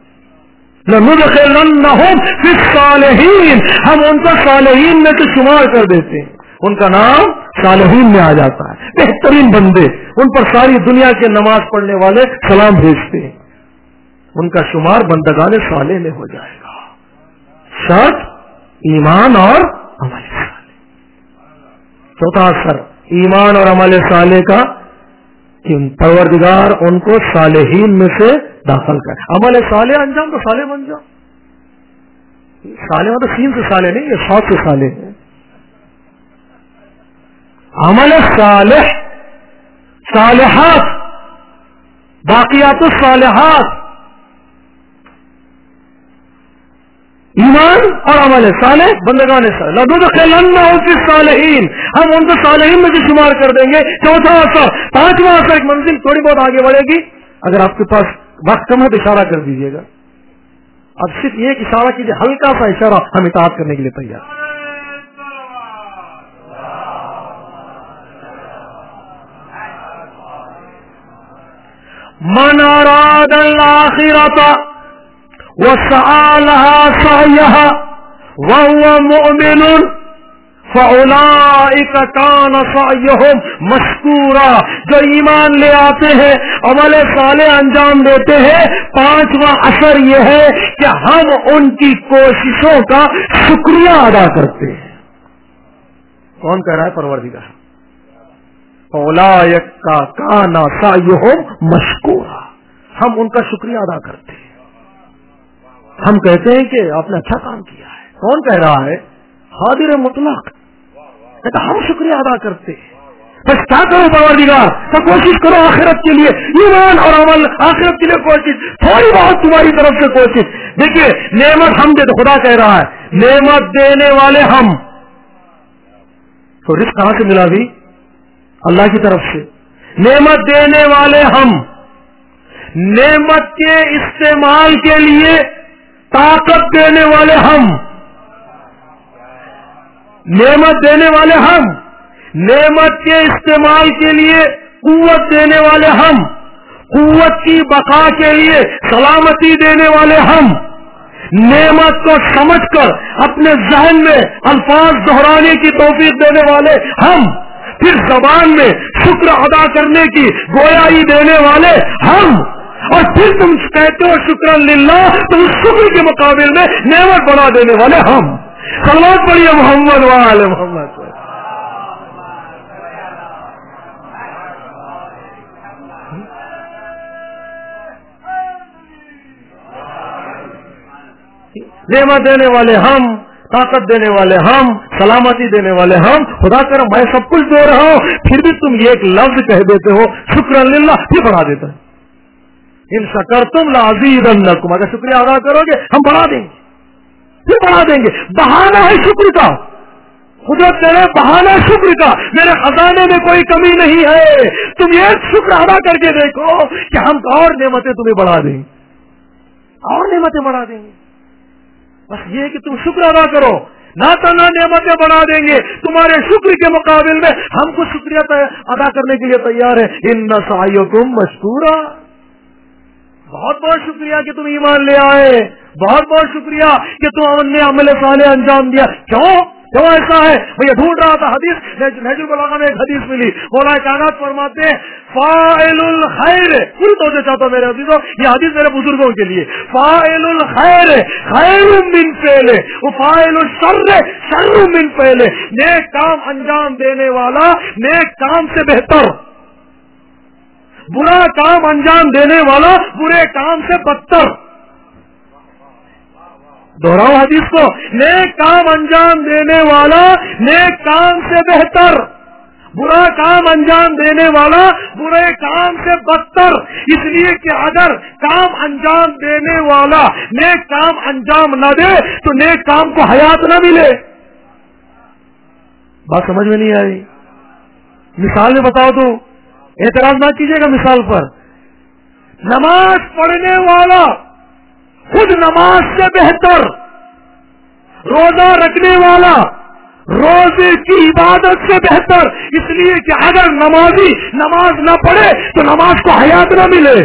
S2: لندخلنہم فی الصالحین. ہم ان کو صالحین میں سے شمار کر دیتے ہیں، ان کا نام صالحین میں آ جاتا ہے. بہترین بندے، ان پر ساری دنیا کے نماز پڑھنے والے سلام بھیجتے ہیں. ان کا شمار بندگان صالح میں ہو جائے گا. شرط ایمان اور عمل صالح. چوتھا اثر ایمان اور عمل صالح کا کہ پروردگار ان کو صالحین میں سے داخل کر. عمل صالح انجام تو صالح بن جاؤ. صالح تو سین سے صالح نہیں، یہ 100 سے صالح ہے. عمل صالح، صالحات، باقیات الصالحات، ایمان اور عمل صالح بندگان صالح. لَنُدْخِلَنَّهُمْ فِي الصَّالِحِينَ، ہم ان کو صالحین میں سے شمار کر دیں گے. چوتھا اثر. پانچواں اثر، ایک منزل تھوڑی بہت آگے بڑھے گی. اگر آپ کے پاس وقت کم ہے تو اشارہ کر دیجیے گا. اب صرف ایک اشارہ کیجیے، ہلکا سا اشارہ، ہم اطاعت کرنے کے لیے تیار. من اراد الآخرة وسعى لها سعيها وهو مؤمن فأولئك كان سعيهم مشكورا. جو ایمان لے آتے ہیں، عمل صالح انجام دیتے ہیں، پانچواں اثر یہ ہے کہ ہم ان کی کوششوں کا شکریہ ادا کرتے ہیں. کون کہہ رہا ہے؟ پروردگار. فأولئك كان سعيهم مشكورا. ہم ان کا شکریہ ادا کرتے ہیں. ہم کہتے ہیں کہ آپ نے اچھا کام کیا ہے. کون کہہ رہا ہے؟ حاضر مطلق. کہتا ہم شکریہ ادا کرتے ہیں. بس کیا کرو پروردگار؟ تو کوشش کرو آخرت کے لیے، ایمان اور عمل. آخرت کے لیے کوشش، تھوڑی بہت تمہاری طرف سے کوشش. دیکھیے نعمت ہم دے تو خدا کہہ رہا ہے نعمت دینے والے ہم. تو رزق کہاں سے ملا بھی؟ اللہ کی طرف سے. نعمت دینے والے ہم، نعمت کے استعمال کے لیے طاقت دینے والے ہم. نعمت دینے والے ہم، نعمت کے استعمال کے لیے قوت دینے والے ہم، قوت کی بقا کے لیے سلامتی دینے والے ہم. نعمت کو سمجھ کر اپنے ذہن میں الفاظ دہرانے کی توفیق دینے والے ہم. پھر زبان میں شکر ادا کرنے کی گویائی دینے والے ہم. اور پھر تم کہتے ہو شکرا للہ، تو اس شکر کے مقابل میں نعمت بنا دینے والے ہم. صلوات پڑھیے محمد وآل محمد. نعمت دینے والے ہم، طاقت دینے والے ہم، سلامتی دینے والے ہم. خدا کرم میں سب کچھ دے رہا ہوں، پھر بھی تم یہ ایک لفظ کہہ دیتے ہو شکر للہ، پھر بڑھا دیتا ہے. ان شکرتم لازیدنکم، اگر شکریہ ادا کرو گے ہم بڑھا دیں گے، پھر بڑھا دیں گے. بہانہ ہے شکر کا. خدا تیرے بہانہ شکر کا، میرے خزانے میں کوئی کمی نہیں ہے. تم یہ شکر ادا کر کے دیکھو کہ ہم اور نعمتیں تمہیں بڑھا دیں گے، اور نعمتیں بڑھا دیں گے. بس یہ کہ تم شکر ادا کرو. نہ تو نہ نعمتیں بنا دیں گے، تمہارے شکر کے مقابل میں ہم کو شکریہ ادا کرنے کے لیے تیار ہے. ان سعیکم مشکورا. بہت بہت شکریہ کہ تم ایمان لے آئے، بہت بہت شکریہ کہ تم نے عمل صالح انجام دیا. کیوں ایسا ہے؟ میں یہ ڈھونڈ رہا تھا حدیث، نہج البلاغہ میں ایک حدیث ملی. مولانا کائنات فرماتے ہیں فاعل الخیر، پوری طور سے چاہتا ہوں میرے عزیزوں، یہ حدیث میرے بزرگوں کے لیے. فاعل الخیر خیر من فعل وفاعل الشر شر من فعل. نیک کام انجام دینے والا نیک کام سے بہتر، برا کام انجام دینے والا برے کام سے بدتر. دوہراؤ حدیث کو، نیک کام انجام دینے والا نیک کام سے بہتر، برا کام انجام دینے والا برے کام سے بدتر. اس لیے کہ اگر کام انجام دینے والا نیک کام انجام نہ دے تو نیک کام کو حیات نہ ملے. بات سمجھ میں نہیں آئی؟ مثال میں بتاؤ تو اعتراض نہ کیجیے گا مثال پر. نماز پڑھنے والا خود نماز سے بہتر، روزہ رکھنے والا روزے کی عبادت سے بہتر. اس لیے کہ اگر نمازی نماز نہ پڑھے تو نماز کو حیات نہ ملے،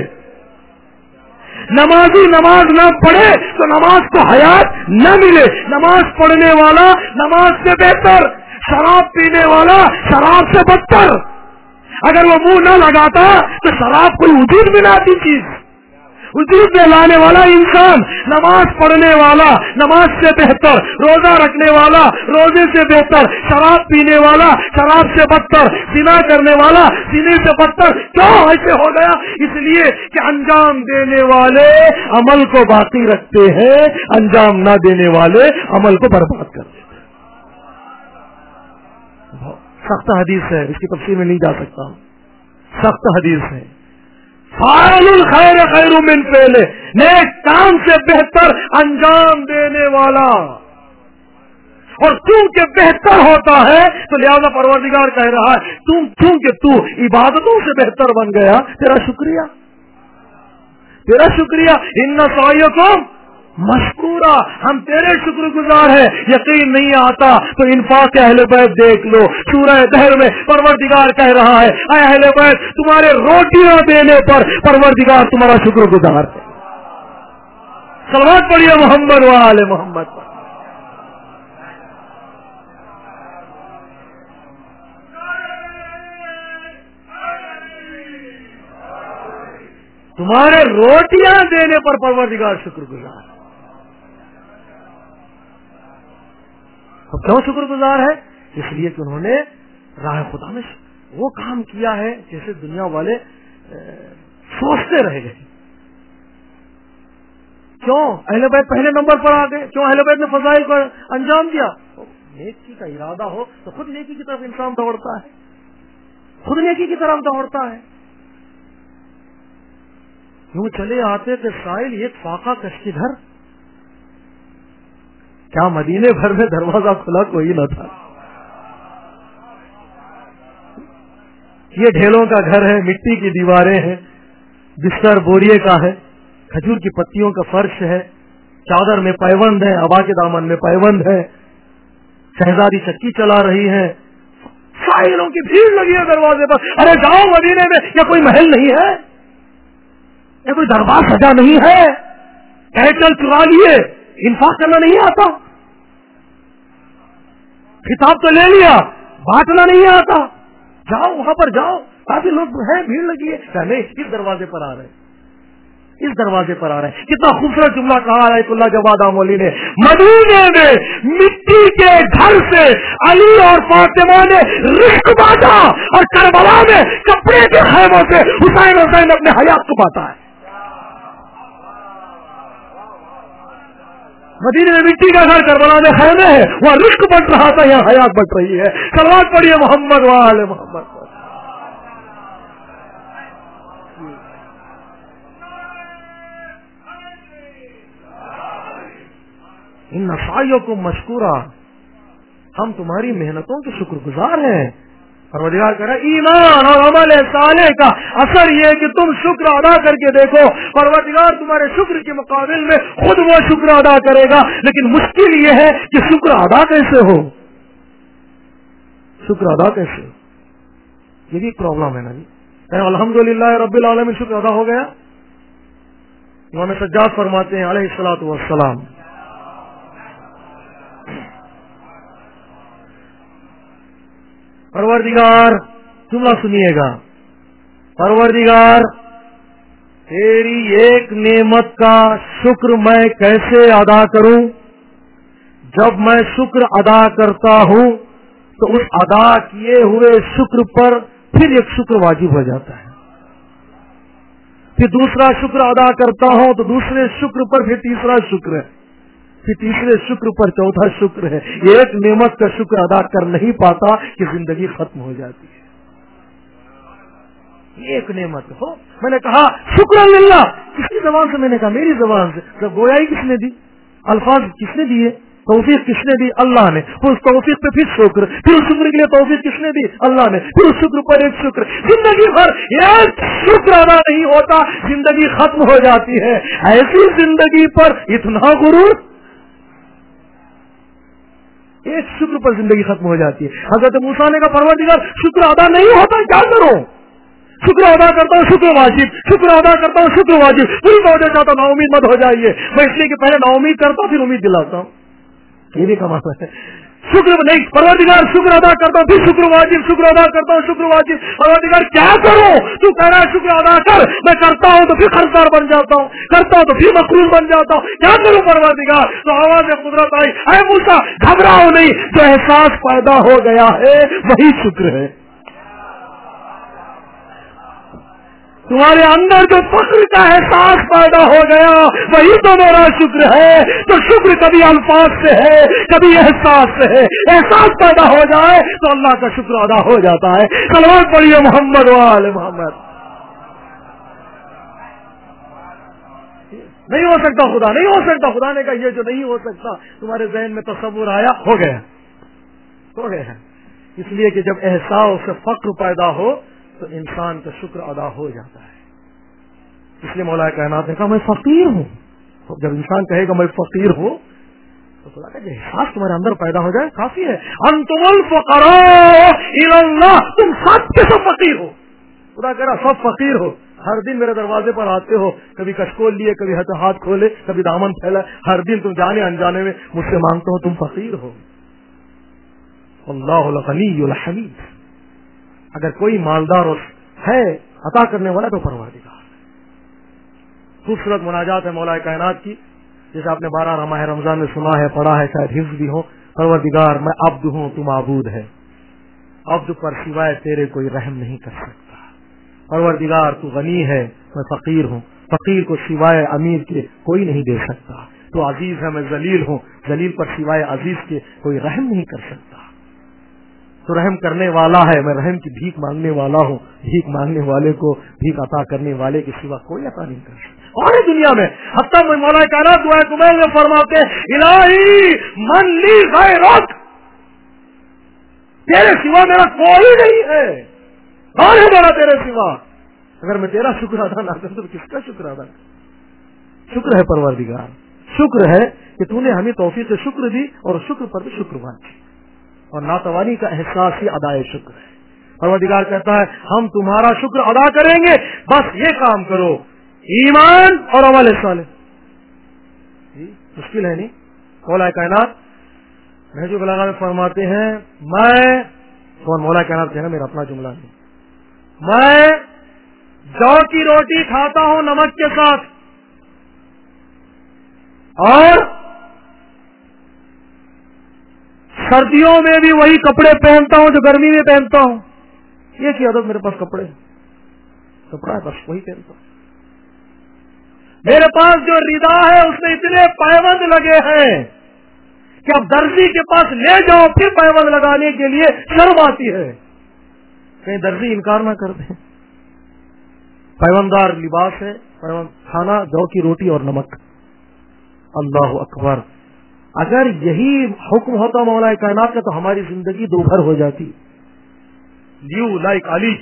S2: نمازی نماز نہ پڑھے تو نماز کو حیات نہ ملے. نماز پڑھنے والا نماز سے بہتر، شراب پینے والا شراب سے بدتر. اگر وہ منہ نہ لگاتا تو شراب کوئی وجود میں نہ آتی چیز، वजूद में लाने वाला इंसान, नमाज पढ़ने वाला नमाज से बेहतर, रोजा रखने वाला रोजे से बेहतर, शराब पीने वाला शराब से बदतर, जिना करने वाला जिने से बदतर। क्यों ऐसे हो गया? इसलिए कि अंजाम देने वाले अमल को बाकी रखते हैं, अंजाम ना देने वाले अमल को बर्बाद कर देते हैं। सख्त हदीस है, इसकी तफसील में नहीं जा सकता हूं, सख्त हदीस है। फाइलुल खैर खैरु मिन फेले, नेक काम से बेहतर अंजाम देने वाला। और क्योंकि बेहतर होता है तो लिहाजा परवरदिगार कह रहा है तुम क्योंकि तू इबादतों से बेहतर बन गया, तेरा शुक्रिया, तेरा शुक्रिया। इन्ना सायकुम मशकूरा, हम तेरे शुक्रगुजार हैं। यकीन नहीं आता तो इंफाक अहले बैत देख लो, सूरह दहर में परवरदिगार कह रहा है ऐ अहले बैत तुम्हारे रोटियां देने पर परवरदिगार तुम्हारा शुक्रगुजार है। सलवात पढ़िए मोहम्मद व आले मोहम्मद। तुम्हारे रोटियां देने पर परवरदिगार शुक्रगुजार। तो क्यों शुक्रगुजार है? इसलिए कि उन्होंने राह खुदा में वो काम किया है जैसे दुनिया वाले सोचते रह गए। क्यों अहले बैत पहले नंबर पर आ गए? क्यों अहले बैत ने फजाइल को अंजाम दिया? तो नेकी का इरादा हो तो खुद नेकी की तरफ इंसान दौड़ता है, खुद नेकी की तरफ दौड़ता है। यूं चले आते थे साहिल एक फाका कश्ती घर, क्या मदीने भर में दरवाजा खुला कोई न था। ये ढेलों का घर है, मिट्टी की दीवारें हैं, बिस्तर बोरिये का है, खजूर की पत्तियों का फर्श है, चादर में पैबंद है, अबा के दामन में पैबंद है, शहजादी चक्की चला रही है, साहिलों की भीड़ लगी है दरवाजे पर। अरे जाओ मदीने में, या कोई महल नहीं है, या कोई दरबार सजा नहीं है, कैटल चुरा लिए, इंफाक करना नहीं आता, खिताब तो ले लिया, बांटना नहीं आता, जाओ वहां पर जाओ, काफी लोग हैं, भीड़ लगी है। नहीं, इस दरवाजे पर आ रहे हैं, इस दरवाजे पर आ रहे हैं। कितना खूबसूरत जुमला कहा आयतुल्लाह जवाद आमोली ने। मदीने में मिट्टी के घर से अली और फातिमा ने रिस्क बांटा और करबला में कपड़े के खैमों से हुसैन अपने हयात को बांटा है। मदीने में मिट्टी का घर, करबला में खैमे है, वहाँ रिस्क बट रहा था, यहाँ हयात बट रही है। सलवात पढ़िए मोहम्मद व आले मोहम्मद। इन नसाइयों को मशकूरा, हम तुम्हारी मेहनतों के शुक्रगुजार हैं। परवरदिगार कह रहा है ईमान और अमल साले का असर ये कि तुम शुक्र अदा करके देखो, परवरदिगार तुम्हारे शुक्र के मुकाबिल में खुद वो शुक्र अदा करेगा। लेकिन मुश्किल ये है कि शुक्र अदा कैसे हो, शुक्र अदा कैसे हो, ये भी प्रॉब्लम है ना जी। अल्हम्दुलिल्लाह रब्बिल आलमीन शुक्र अदा हो गया। इमाम सज्जाद फरमाते हैं अलैहिस्सलातु वस्सलाम, परवरदिगार, जुमला सुनिएगा, परवरदिगार तेरी एक नेमत का शुक्र मैं कैसे अदा करूं? जब मैं शुक्र अदा करता हूं तो उस अदा किए हुए शुक्र पर फिर एक शुक्र वाजिब हो जाता है, फिर दूसरा शुक्र अदा करता हूं तो दूसरे शुक्र पर फिर तीसरा शुक्र है, फिर तीसरे शुक्र पर चौथा शुक्र है। एक नेमत का शुक्र अदा कर नहीं पाता कि जिंदगी खत्म हो जाती है। एक नेमत हो, मैंने कहा शुक्र अल्लाह, किसकी जबान से? मैंने कहा मेरी जबान से। जब गोयाई किसने दी, अल्फाज किसने दिए, तौफीक किसने दी? अल्लाह ने। फिर उस तौफीक पे फिर शुक्र, फिर उस शुक्र के लिए तौफीक किसने दी? अल्लाह ने। फिर उस शुक्र पर एक शुक्र, जिंदगी भर एक शुक्र अदा नहीं होता, जिंदगी खत्म हो जाती है। ऐसी जिंदगी पर इतना गुरूर, एक शुक्र पर जिंदगी खत्म हो जाती है। हजरत मूसा ने कहा परवरदिगार शुक्र अदा नहीं होता, क्या करो? शुक्र अदा करता हूँ शुक्र वाजिब, शुक्र अदा करता हूँ शुक्र वाजिब, पूरी तवज्जो चाहता हूँ, नाउमीद मत हो जाइए। मैं इसलिए कि पहले नाउमीद करता हूँ फिर उम्मीद दिलाता हूँ, ये भी कमाल है। शुक्र नहीं, परवरदिगार शुक्र अदा करता हूँ, फिर शुक्र वाजिब, शुक्र अदा करता हूँ, शुक्र वाजिब। परवरदिगार क्या करूं? तू कह रहा है शुक्र अदा कर, मैं करता हूँ तो फिर खर्चदार बन जाता हूँ, करता हूँ तो फिर मकरूज बन जाता हूँ, क्या करूं परवरदिगार? तो आवाज कुदरत आई, ऐ मूसा घबराओ नहीं, जो एहसास पैदा हो गया है वही शुक्र है। तुम्हारे अंदर जो फक्र का एहसास पैदा हो गया वही तो मेरा शुक्र है। तो शुक्र कभी अल्फाज से है, कभी एहसास से है। एहसास पैदा हो जाए तो अल्लाह का शुक्र अदा हो जाता है। सलावत पढ़िए मोहम्मद वाले मोहम्मद। नहीं हो सकता खुदा, नहीं हो सकता। खुदा ने कहा ये जो नहीं हो सकता तुम्हारे ज़हन में तसव्वुर आया, हो गया, हो गया। इसलिए कि जब एहसास से फक्र पैदा हो तो इंसान का शुक्र अदा हो जाता है। इसलिए मौलाए कायनात ने कहा मैं फकीर हूँ। तो जब इंसान कहेगा मैं फकीर हूँ तो खुदा का एहसास तुम्हारे अंदर पैदा हो जाए काफी है। अंतुमुल फुकरा इलल्लाह, तुम सब के सब फकीर हो। खुदा कह रहा सब फकीर हो। हर दिन मेरे दरवाजे पर आते हो, कभी कशकोल लिए, कभी हाथ खोले, कभी दामन फैला। हर दिन तुम जाने अनजाने में मुझसे मांगते हो, तुम फकीर हो। अल्लाहुल गनीयुल हमीद। अगर कोई मालदार है अता करने वाला तो परवरदिगार। खूबसूरत मुनाजात है मौलाए कायनात की, जैसे आपने 12 माह रमजान में सुना है, पढ़ा है, शायद हिफ्ज भी हो। परवरदिगार मैं अब्द हूँ, तू माबूद है, अब्द पर सिवाय तेरे कोई रहम नहीं कर सकता। परवरदिगार तू गनी है, मैं फकीर हूँ, फकीर को सिवाय अमीर के कोई नहीं दे सकता। तो अजीज है, मैं जलील हूँ, जलील पर सिवाय अजीज के कोई रहम नहीं कर सकता। तो रहम करने वाला है, मैं रहम की भीख मांगने वाला हूँ, भीख मांगने वाले को भीख अता करने वाले के सिवा कोई अता नहीं कर सकता। और दुनिया में हत्ता में मौला कायनात दुआ कुमैल में फरमाते इलाही मन ली गैरक, तेरे सिवा मेरा कोई नहीं है, कौन है मेरा तेरे सिवा? अगर मैं तेरा शुक्र अदा ना करूं तो किसका शुक्र अदा करूं? शुक्र है परवरदिगार, शुक्र है कि तूने हमें तौफीक शुक्र दी और शुक्र पर भी शुक्रवान की, और नातवानी का एहसास ही अदाए शुक्र है। परवरदिगार कहता है हम तुम्हारा शुक्र अदा करेंगे, बस ये काम करो, ईमान और अमल साले। मुश्किल है नहीं? मौला कायनात नहजुल बलागा में फरमाते हैं, मैं कौन? मौला कायनात कहना मेरा अपना जुमला नहीं, मैं जौ की रोटी खाता हूं नमक के साथ, और सर्दियों में भी वही कपड़े पहनता हूं जो गर्मी में पहनता हूं। ये की आदत, मेरे पास कपड़ा है बस वही पहनता हूं। मेरे पास जो रिदा है उसमें इतने पैबंद लगे हैं कि अब दर्जी के पास ले जाओ फिर पैबंद लगाने के लिए शर्म आती है, कहीं दर्जी इनकार ना कर दे। पैबंदार लिबास है, पैबंद खाना जौ की रोटी और नमक। अल्लाह अकबर। अगर यही हुक्म होता मौला कायनात का तो हमारी जिंदगी दोभर हो जाती। यू लाइक अली,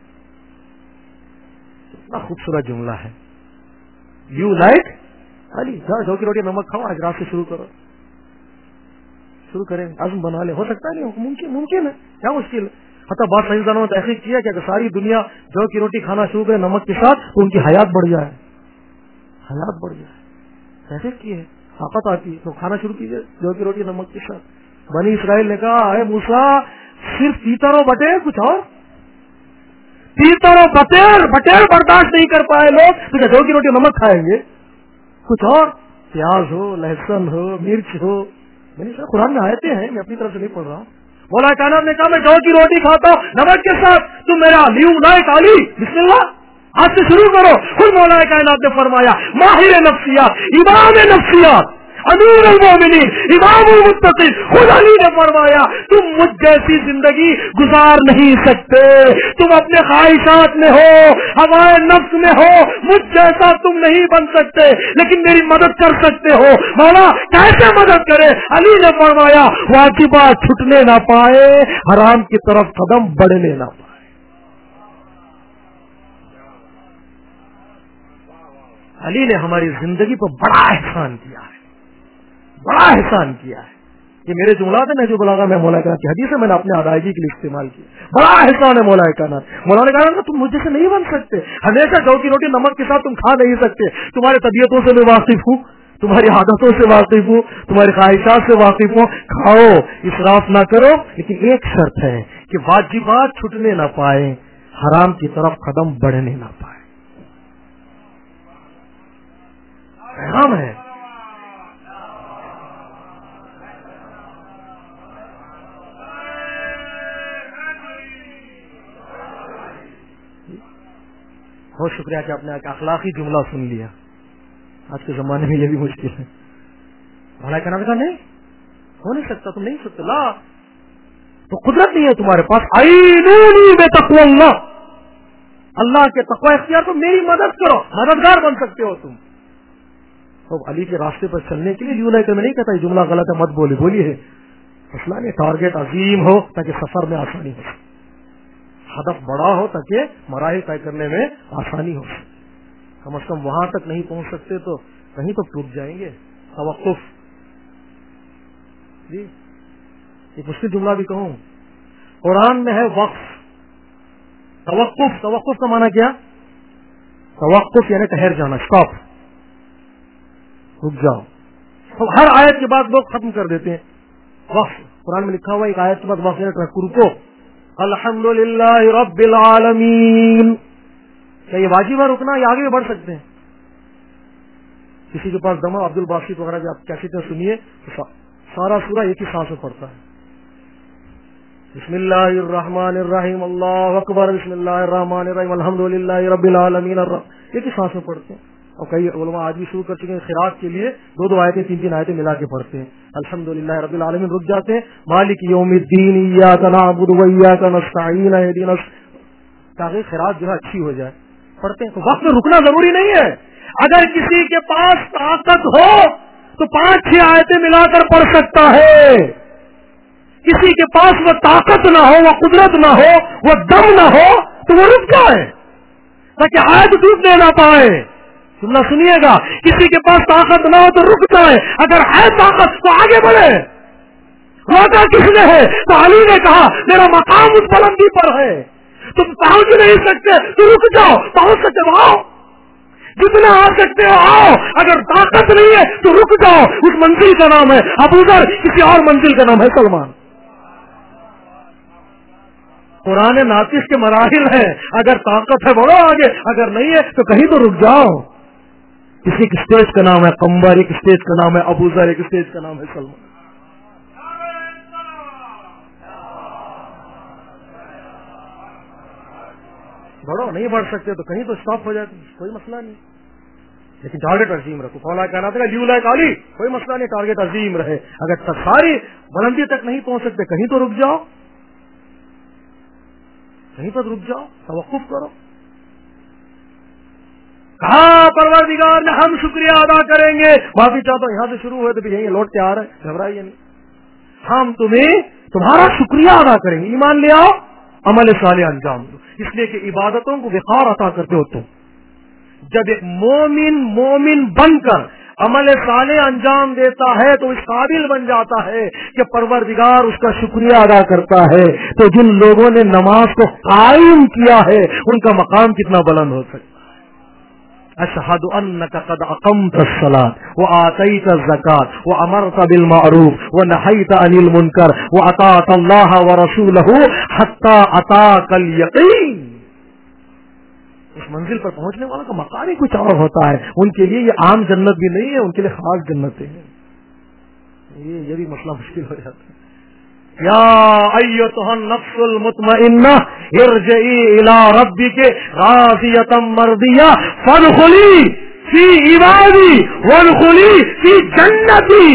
S2: कितना खूबसूरत जुमला है, यू लाइक अली। जौ की रोटी नमक खाओ, आज रात से शुरू करो, शुरू करें, आज़म बना ले। हो सकता है नहीं? मुमकिन है, क्या मुश्किल है? मतलब बात साइंसदानों ने तहकीक किया कि अगर सारी दुनिया जौ की रोटी खाना शुरू करे नमक के साथ तो उनकी हयात बढ़ जाए, हयात बढ़ जाए। तहकीक की है, ताकत आती है, तो खाना शुरू कीजिए जौ की रोटी नमक के साथ। बनी इसराइल ने कहा अरे मूसा सिर्फ पीतर और बटेर, कुछ और? पीतर और बटेर बर्दाश्त नहीं कर पाए लोग, तो जौ की रोटी नमक खाएंगे, कुछ और? प्याज हो, लहसुन हो, मिर्च हो। कुरान में आयते हैं, मैं अपनी तरफ से नहीं पढ़ रहा हूँ। मौला कायनात ने कहा मैं जौ की रोटी खाता हूँ नमक के साथ, तुम मेरा ल्यू लाइक अली, बिस्मिल्लाह, आज से शुरू करो। खुद मौला कायनात ने फरमाया माहिर नफ्सियात, इमाम नफ्सियात, अमीर अल-मोमिनीन, इमाम अल-मुत्तकीन, खुद अली ने फरमाया तुम मुझ जैसी जिंदगी गुजार नहीं सकते, तुम अपने ख्वाहिशात में हो, हवाए नफ्स में हो, मुझ जैसा तुम नहीं बन सकते, लेकिन मेरी मदद कर सकते हो। मौला कैसे मदद करे? अली ने फरमाया वाजिबात छूटने ना पाए, हराम की तरफ कदम बढ़ने ना पाए। अली ने हमारी जिंदगी पर बड़ा एहसान किया है, बड़ा एहसान किया है। ये मेरे जुमलात है जो बुलागा मैं मौला कायनात की हदीस है, मैंने अपने अदायगी के लिए इस्तेमाल किया। बड़ा एहसान है मौला कायनात। मौला ने कहा तुम मुझे से नहीं बन सकते, हमेशा जौ की रोटी नमक के साथ तुम खा नहीं सकते, तुम्हारे तबीयतों से मैं वाकिफ हूँ, تمہاری عادتوں سے واقف ہوں، تمہاری خواہشات سے واقف ہوں. کھاؤ، اسراف نہ کرو، لیکن ایک شرط ہے کہ واجبات چھٹنے نہ پائے، حرام کی طرف قدم بڑھنے نہ پائے. حرام ہے. بہت شکریہ کہ آپ نے اخلاقی جملہ سن لیا. آج کے زمانے میں یہ بھی مشکل ہے. بھلا کہنا کہا نہیں ہو نہیں سکتا، تم نہیں سکتے، لا تو قدرت نہیں ہے تمہارے پاس. عینونی بے تقوی اللہ، اللہ کے تقوی اختیار کو میری مدد کرو، مددگار بن سکتے ہو تم. تو علی کے راستے پر چلنے کے لیے یوں نہیں کہ میں نہیں کہتا یہ جملہ غلط ہے مت بولی، بولیے. مسئلہ نہیں، ٹارگیٹ عظیم ہو تاکہ سفر میں آسانی ہو، ہدف بڑا ہو تاکہ مراحل طے کرنے میں آسانی ہو. کم از کم وہاں تک نہیں پہنچ سکتے تو کہیں تو ٹوٹ جائیں گے. توقف، جی ایک مشکل جملہ بھی کہوں، قرآن میں ہے وقف. توقف، توقف کا معنی کیا؟ توقف یعنی ٹھہر جانا، اسٹاپ، رک جاؤ. تو ہر آیت کے بعد لوگ ختم کر دیتے ہیں وقف. قرآن میں لکھا ہوا ایک آیت کے بعد وقف رکو، الحمدللہ رب العالمین. کیا یہ واجب ہے رکنا یا آگے بھی بڑھ سکتے ہیں؟ کسی کے پاس دم عبد الباسط وغیرہ بھی آپ کیسے سنیے سارا سورہ ایک ہی سانس میں پڑھتا ہے. بسم اللہ الرحمن الرحیم، اللہ اکبر، بسم اللہ الرحمن الرحیم، الحمدللہ رب العالمین، ایک ہی سانس میں پڑھتے ہیں. اور کئی علماء آج بھی شروع کر چکے ہیں خراج کے لیے دو آیتیں تین آیتیں ملا کے پڑھتے ہیں. الحمدللہ رب العالمین رک جاتے ہیں، مالک یوم الدین ایاک نعبد و ایاک نستعین اہدنا، تاکہ خراج جو ہے اچھی ہو جائے. پڑھتے ہیں تو وقت میں رکنا ضروری نہیں ہے. اگر کسی کے پاس طاقت ہو تو 5-6 آیتیں ملا کر پڑھ سکتا ہے. کسی کے پاس وہ طاقت نہ ہو، وہ قدرت نہ ہو، وہ دم نہ ہو تو وہ رک جائے تاکہ آیت ڈوبنے نہ پائے. سننا سنیے گا، کسی کے پاس طاقت نہ ہو تو رک جائے، اگر ہے طاقت تو آگے بڑھے. روکا کس نے ہے؟ تو علی نے کہا میرا مقام اس بلندی پر ہے، تم پہنچ نہیں سکتے تو رک جاؤ، پہنچ سکتے تو آؤ، جتنا آ سکتے ہو آؤ، اگر طاقت نہیں ہے تو رک جاؤ. اس منزل کا نام ہے ابوذر، کسی اور منزل کا نام ہے سلمان. قرآن ناطق کے مراحل ہیں، اگر طاقت ہے بڑھو آگے، اگر نہیں ہے تو کہیں تو رک جاؤ. کسی ایک اسٹیج کا نام ہے قمبر، ایک اسٹیج کا نام ہے ابوذر، ایک اسٹیج کا نام ہے سلمان. بڑھو، نہیں بڑھ سکتے تو کہیں تو اسٹاپ ہو جاتے، کوئی مسئلہ نہیں، لیکن ٹارگیٹ عظیم رکھو. قولا کہنا تھا لیو لائک علی، کوئی مسئلہ نہیں، ٹارگیٹ عظیم رہے. اگر ساری بلندی تک نہیں پہنچ سکتے کہیں تو رک جاؤ، کہیں پر رک جاؤ، توقف کرو. کہاں پروردگار نے ہم شکریہ ادا کریں گے، معافی چاہتا ہوں، یہاں سے شروع ہوئے تو بھی یہیں لوٹ کے آ رہے ہیں، گھبرائیے نہیں. ہم تمہارا شکریہ ادا کریں گے. ایمان لے آؤ، عمل صالح انجام دو، اس لیے کہ عبادتوں کو وقار عطا کرتے ہو تم. جب ایک مومن بن کر عمل صالح انجام دیتا ہے تو اس قابل بن جاتا ہے کہ پروردگار اس کا شکریہ ادا کرتا ہے. تو جن لوگوں نے نماز کو قائم کیا ہے ان کا مقام کتنا بلند ہو سکتا ہے. اشہد انک قد اقمت الصلاۃ وآتیت الزکاۃ وامرت بالمعروف ونہیت عن المنکر واطعت اللہ ورسولہ حتی اتاک الیقین. اس منزل پر پہنچنے والوں کا مقام ہی کچھ اور ہوتا ہے. ان کے لیے یہ عام جنت بھی نہیں ہے، ان کے لیے خاص جنتیں ہیں. یہ بھی مسئلہ مشکل ہو جاتا ہے. یا ایتھا النفس المطمئنہ ارجعی الی ربک راضیۃ مرضیہ فادخلی فی عبادی وادخلی فی جنتی.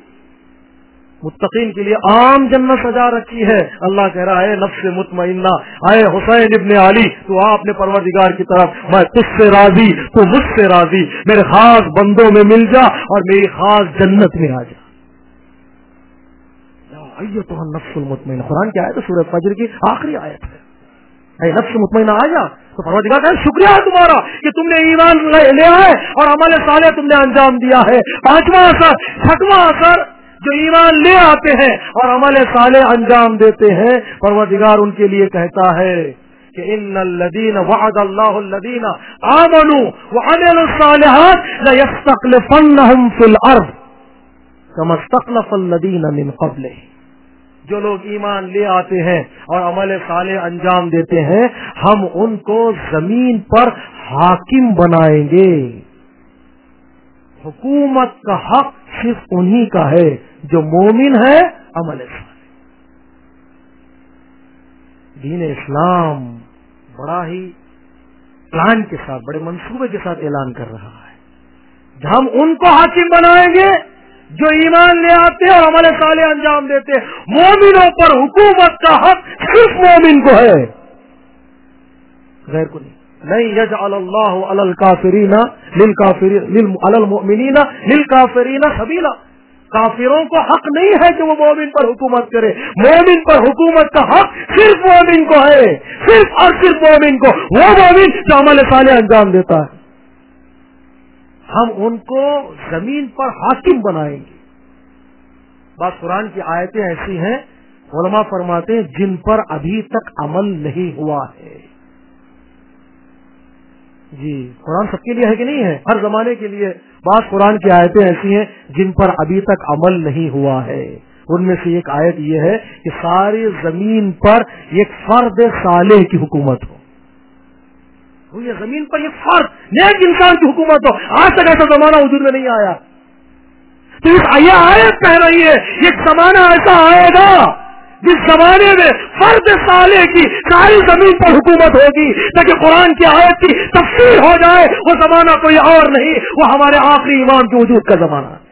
S2: متقین کے لیے عام جنت سجا رکھی ہے. اللہ کہہ رہا ہے نفس مطمئنہ، آئے حسین ابن علی تو آپ نے پروردگار کی طرف، میں تجھ سے راضی تو مجھ سے راضی، میرے خاص بندوں میں مل جا اور میری خاص جنت میں آ جا. ایتھا النفس المطمئنہ، قرآن کی آیت ہے، سورہ فجر کی آخری آیت ہے. اے نفس مطمئنہ آ جا. تو پروردگار کہا شکریہ ہے تمہارا کہ تم نے ایمان لے آئے اور عمل صالح تم نے انجام دیا ہے. 5واں اثر، 6واں اثر، جو ایمان لے آتے ہیں اور عمل صالح انجام دیتے ہیں پروردگار ان کے لیے کہتا ہے کہ ان الذین وعد اللہ الذین آمنوا وعملوا الصالحات لیستخلفنہم فی الارض کما استخلف الذین من قبلہم. جو لوگ ایمان لے آتے ہیں اور عمل صالح انجام دیتے ہیں ہم ان کو زمین پر حاکم بنائیں گے. حکومت کا حق صرف انہی کا ہے جو مومن ہے عمل صالح. دین اسلام بڑا ہی پلان کے ساتھ بڑے منصوبے کے ساتھ اعلان کر رہا ہے ہم ان کو حاکم بنائیں گے جو ایمان لے آتے اور عمل صالح انجام دیتے. مومنوں پر حکومت کا حق صرف مومن کو ہے غیر کو نہیں. نہیں یجعل اللہ علی الکافرین للکافرین علی المؤمنین للکافرین سبیلا. کافروں کو حق نہیں ہے کہ وہ مومن پر حکومت کرے. مومن پر حکومت کا حق صرف مومن کو ہے, صرف اور صرف مومن کو, وہ مومن جو عمل صالح انجام دیتا ہے. ہم ان کو زمین پر حاکم بنائیں گے. بات قرآن کی آیتیں ایسی ہیں علماء فرماتے ہیں جن پر ابھی تک عمل نہیں ہوا ہے. جی قرآن سب کے لیے ہے کہ نہیں ہے؟ ہر زمانے کے لیے. بعض قرآن کی آیتیں ایسی ہیں جن پر ابھی تک عمل نہیں ہوا ہے. ان میں سے ایک آیت یہ ہے کہ ساری زمین پر ایک فرد صالح کی حکومت ہو. یہ زمین پر ایک فرد نیک انسان کی حکومت ہو. آج تک ایسا زمانہ وجود میں نہیں آیا. تو یہ آیت کہہ رہی ہے ایک زمانہ ایسا آئے گا جس زمانے میں فرد صالح کی ساری زمین پر حکومت ہوگی تاکہ قرآن کی آیت کی تفسیر ہو جائے. وہ زمانہ کوئی اور نہیں, وہ ہمارے آخری امام کے وجود کا زمانہ ہے.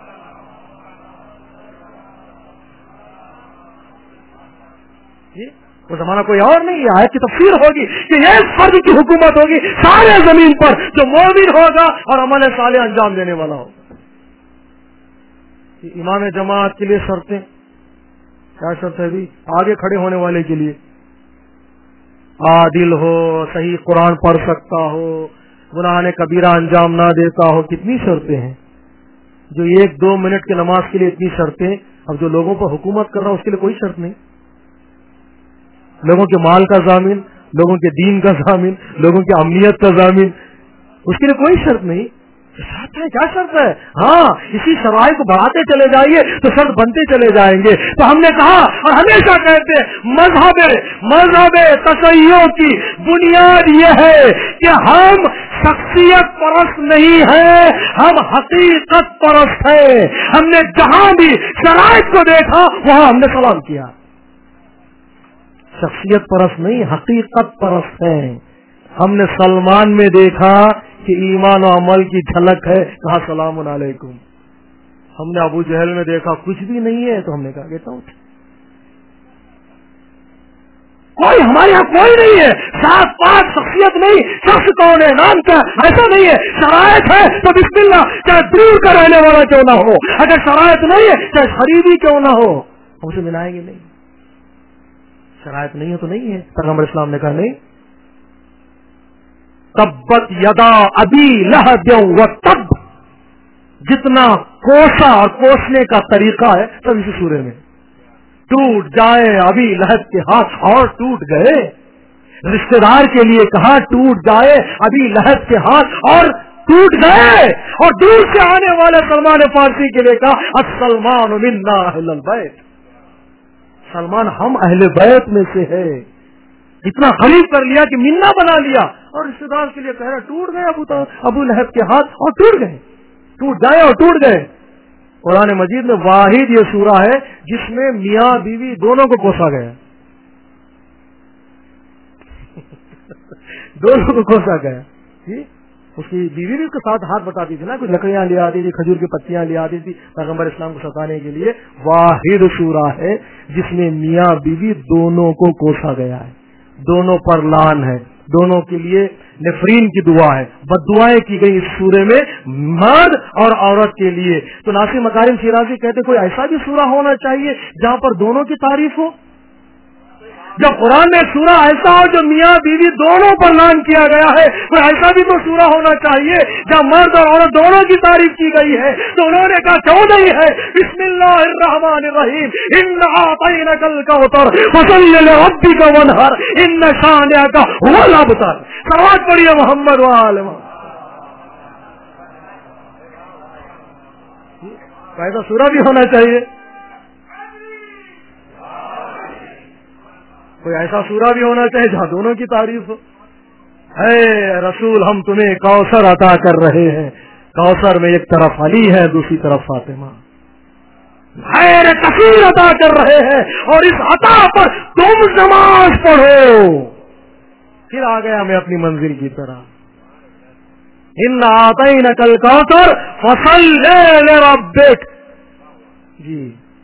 S2: وہ زمانہ کوئی اور نہیں ہے. آیت کی تفسیر ہوگی کہ یہ فرد کی حکومت ہوگی سارے زمین پر جو مومن ہوگا اور عمل صالح انجام دینے والا ہوگا. امام جماعت کے لیے شرطیں کیا شرط ہے بھی؟ آگے کھڑے ہونے والے کے لیے عادل ہو, صحیح قرآن پڑھ سکتا ہو, گناہ کبیرہ انجام نہ دیتا ہو. کتنی شرطیں ہیں. جو 1-2 منٹ کی نماز کے لیے اتنی شرطیں. اب جو لوگوں پر حکومت کر رہا ہے اس کے لیے کوئی شرط نہیں. لوگوں کے مال کا ضامن, لوگوں کے دین کا ضامن, لوگوں کی امنیت کا ضامن, اس کے لیے کوئی شرط نہیں. شرط ہے, کیا شرط ہے؟ ہاں اسی شرائط کو بڑھاتے چلے جائیے تو شرط بنتے چلے جائیں گے. تو ہم نے کہا اور ہمیشہ کہتے مذہب تشیع کی بنیاد یہ ہے کہ ہم شخصیت پرست نہیں ہیں, ہم حقیقت پرست ہیں. ہم نے جہاں بھی شرائط کو دیکھا وہاں ہم نے سلام کیا. شخصیت پرست نہیں, حقیقت پرست ہیں. ہم نے سلمان میں دیکھا کہ ایمان و عمل کی جھلک ہے, کہا سلام علیکم. ہم نے ابو جہل میں دیکھا کچھ بھی نہیں ہے تو ہم نے کہا بیٹا اٹھ. کوئی ہمارے یہاں کوئی نہیں ہے صاف پاک شخصیت نہیں. شخص کون ہے, نام کیا, ایسا نہیں ہے. شرائط ہے تو بسم اللہ, چاہے دور کا رہنے والا کیوں نہ ہو. اگر شرائط نہیں ہے چاہے خریدی کیوں نہ ہو, ہم اسے ملائیں گے نہیں. شرائط نہیں ہے تو نہیں ہے. پیغمبر اسلام نے کہا نہیں. تبت یدا ابی لہب وتب, جتنا کوسا اور کوسنے کا طریقہ ہے سب اسی سورے میں. ٹوٹ جائے ابی لہب کے ہاتھ اور ٹوٹ گئے. رشتے دار کے لیے کہا ٹوٹ جائے ابی لہب کے ہاتھ اور ٹوٹ گئے. اور دور سے آنے والے سلمان فارسی کے لیے کہا السلمان منا اہل البیت, سلمان ہم اہل بیت میں سے ہے. اتنا قریب کر لیا کہ منا بنا لیا. اور رشتے دار کے لیے کہہ رہا ٹوٹ گئے ابو لہب کے ہاتھ اور ٹوٹ گئے. ٹوٹ جائے اور ٹوٹ گئے. قرآن مجید میں واحد یہ سورہ ہے جس میں میاں بیوی دونوں کو کوسا گیا. دونوں کو کوسا گیا. اس کی بیوی بھی اس کے ساتھ ہاتھ بتاتی تھی نا, کچھ لکڑیاں لے آتی تھی, کھجور کی پتیاں لے آتی تھی پیغمبر اسلام کو ستانے کے لیے. واحد سورہ ہے جس میں میاں بیوی دونوں کو کوسا گیا ہے. دونوں پر لان ہے, دونوں کے لیے نفرین کی دعا ہے, بد دعائیں کی گئی اس سورے میں مرد اور عورت کے لیے. تو ناصر مکارم شیرازی کہتے کوئی ایسا بھی سورہ ہونا چاہیے جہاں پر دونوں کی تعریف ہو. جب قرآن میں سورہ ایسا ہو جو میاں بیوی دونوں پر لان کیا گیا ہے، تو ایسا بھی تو سورہ ہونا چاہیے جب مرد اور عورت دونوں کی تعریف کی گئی ہے، تو انہوں نے کہا کیوں نہیں ہے؟ بسم اللہ الرحمن الرحیم، انا اعطیناک الکوثر فصل لربک وانحر ان شانئک هو الابتر۔ صلوات پڑھیے محمد وآل محمد۔ ایسا سورہ بھی ہونا چاہیے، کوئی ایسا سورہ بھی ہونا چاہیے جہاں دونوں کی تعریف ہو۔ اے رسول، ہم تمہیں کوثر عطا کر رہے ہیں، کوثر میں ایک طرف علی ہے دوسری طرف فاطمہ، خیر کثیر عطا کر رہے ہیں، اور اس عطا پر تم نماز پڑھو۔ پھر آ گیا میں اپنی منزل کی طرح، انا اعطیناک الکوثر فصل لربک۔ جی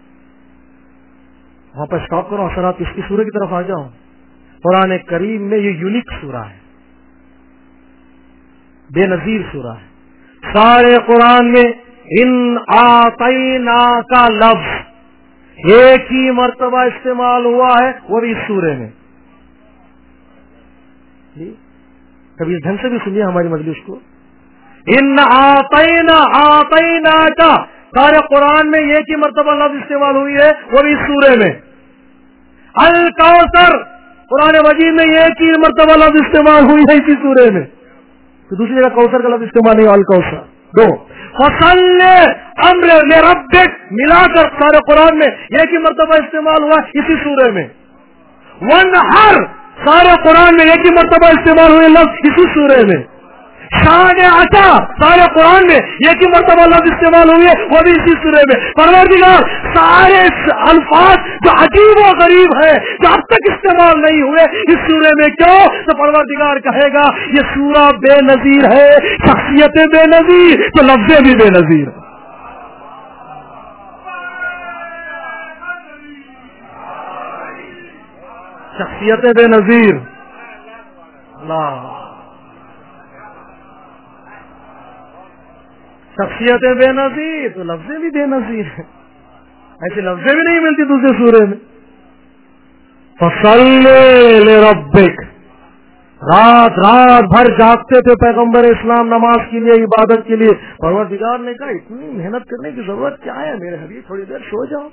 S2: وہاں پر اسٹاپ کرو، اثر آپ اس کی سورہ کی طرف آ جاؤ۔ قرآن کریم میں یہ یونیک سورہ ہے، بے نظیر سورہ ہے۔ سارے قرآن میں ان آتینا کا لفظ ایک ہی مرتبہ استعمال ہوا ہے، وہ بھی اس سورے میں۔ کبھی اس ڈھنگ سے بھی سنیے ہماری مجلس کو، ان آتینا کا سارے قرآن میں ایک ہی مرتبہ لفظ استعمال ہوئی ہے، وہ بھی اس سورے میں۔ الکوثر قرآن مجید میں ایک ہی مرتبہ لفظ استعمال ہوئی ہے اسی سورے میں، تو دوسری جگہ کوثر کا لفظ استعمال نہیں، الکوثر۔ دو فصل امر لربک ملا کر سارے قرآن میں ایک ہی مرتبہ استعمال ہوا اسی سورے میں۔ وانحر سارے قرآن میں ایک ہی مرتبہ استعمال ہوئے لفظ اسی سورے میں۔ شان عطا سارے قرآن میں ایک ہی مرتبہ لفظ استعمال ہوئے وہ بھی اسی سورے میں۔ پروردگار سارے الفاظ جو عجیب و غریب ہیں جو اب تک استعمال نہیں ہوئے اس سورے میں، کیوں؟ تو پروردگار کہے گا یہ سورہ بے نظیر ہے، شخصیتیں بے نظیر تو لفظیں بھی بے نظیر۔ شخصیتیں بے نظیر، اللہ، شخصیتیں بے نظیر تو لفظیں بھی بے نظیر ہیں، ایسی لفظیں بھی نہیں ملتی دوسرے سورے میں۔ فصل لربک، رات بھر جاگتے تھے پیغمبر اسلام نماز کے لیے، عبادت کے لیے۔ پروردگار نے کہا اتنی محنت کرنے کی ضرورت کیا ہے میرے حبیب، تھوڑی دیر سو جاؤ،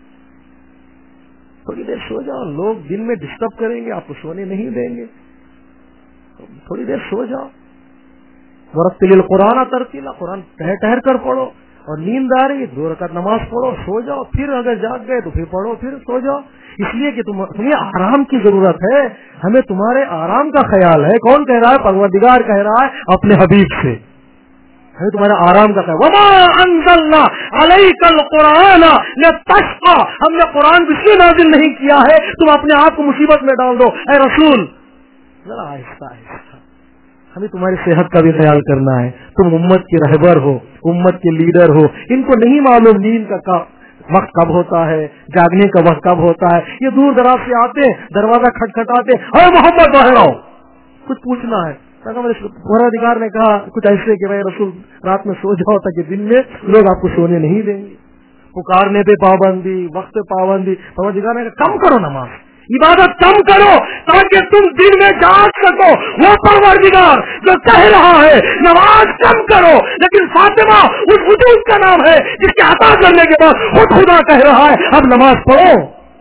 S2: تھوڑی دیر سو جاؤ، لوگ دن میں ڈسٹرب کریں گے، آپ کو سونے نہیں دیں گے، تھوڑی دیر سو جاؤ۔ ورتل القرآن ترتیلا، قرآن ٹہر کر پڑھو، اور نیند آ رہی ہے 2 رکعت نماز پڑھو، سو جاؤ، پھر اگر جاگ گئے تو پھر پڑھو، پھر سو جاؤ، اس لیے کہ تمہیں آرام کی ضرورت ہے، ہمیں تمہارے آرام کا خیال ہے۔ کون کہہ رہا ہے؟ پروردگار کہہ رہا ہے اپنے حبیب سے، ہمیں تمہارے آرام کا خیال۔ وما انزلنا علیک القرآن لتشقى، ہم نے قرآن اس لیے نازل نہیں کیا ہے تم اپنے آپ کو مصیبت میں ڈال دو۔ اے رسول ذرا آہستہ آہستہ، ہمیں تمہاری صحت کا بھی خیال کرنا ہے، تم امت کے رہبر ہو، امت کے لیڈر ہو، ان کو نہیں معلوم نیند کا وقت کب ہوتا ہے، جاگنے کا وقت کب ہوتا ہے، یہ دور دراز سے آتے ہیں، دروازہ کھٹکھٹاتے، اے محمد باہر آؤ، کچھ پوچھنا ہے۔ پروردگار نے کہا کچھ ایسے کہ بھائی رسول رات میں سو جاؤ تاکہ دن میں لوگ آپ کو سونے نہیں دیں گے، پکارنے پہ پابندی، وقت پہ پابندی۔ پروردگار نے کہا کم کرو نماز، عبادت کم کرو تاکہ تم دن میں جاگ سکو۔ وہ پروردگار جو کہہ رہا ہے نماز کم کرو، لیکن فاطمہ اس وجود کا نام ہے جس کے عطا کرنے کے بعد خود خدا کہہ رہا ہے اب نماز پڑھو۔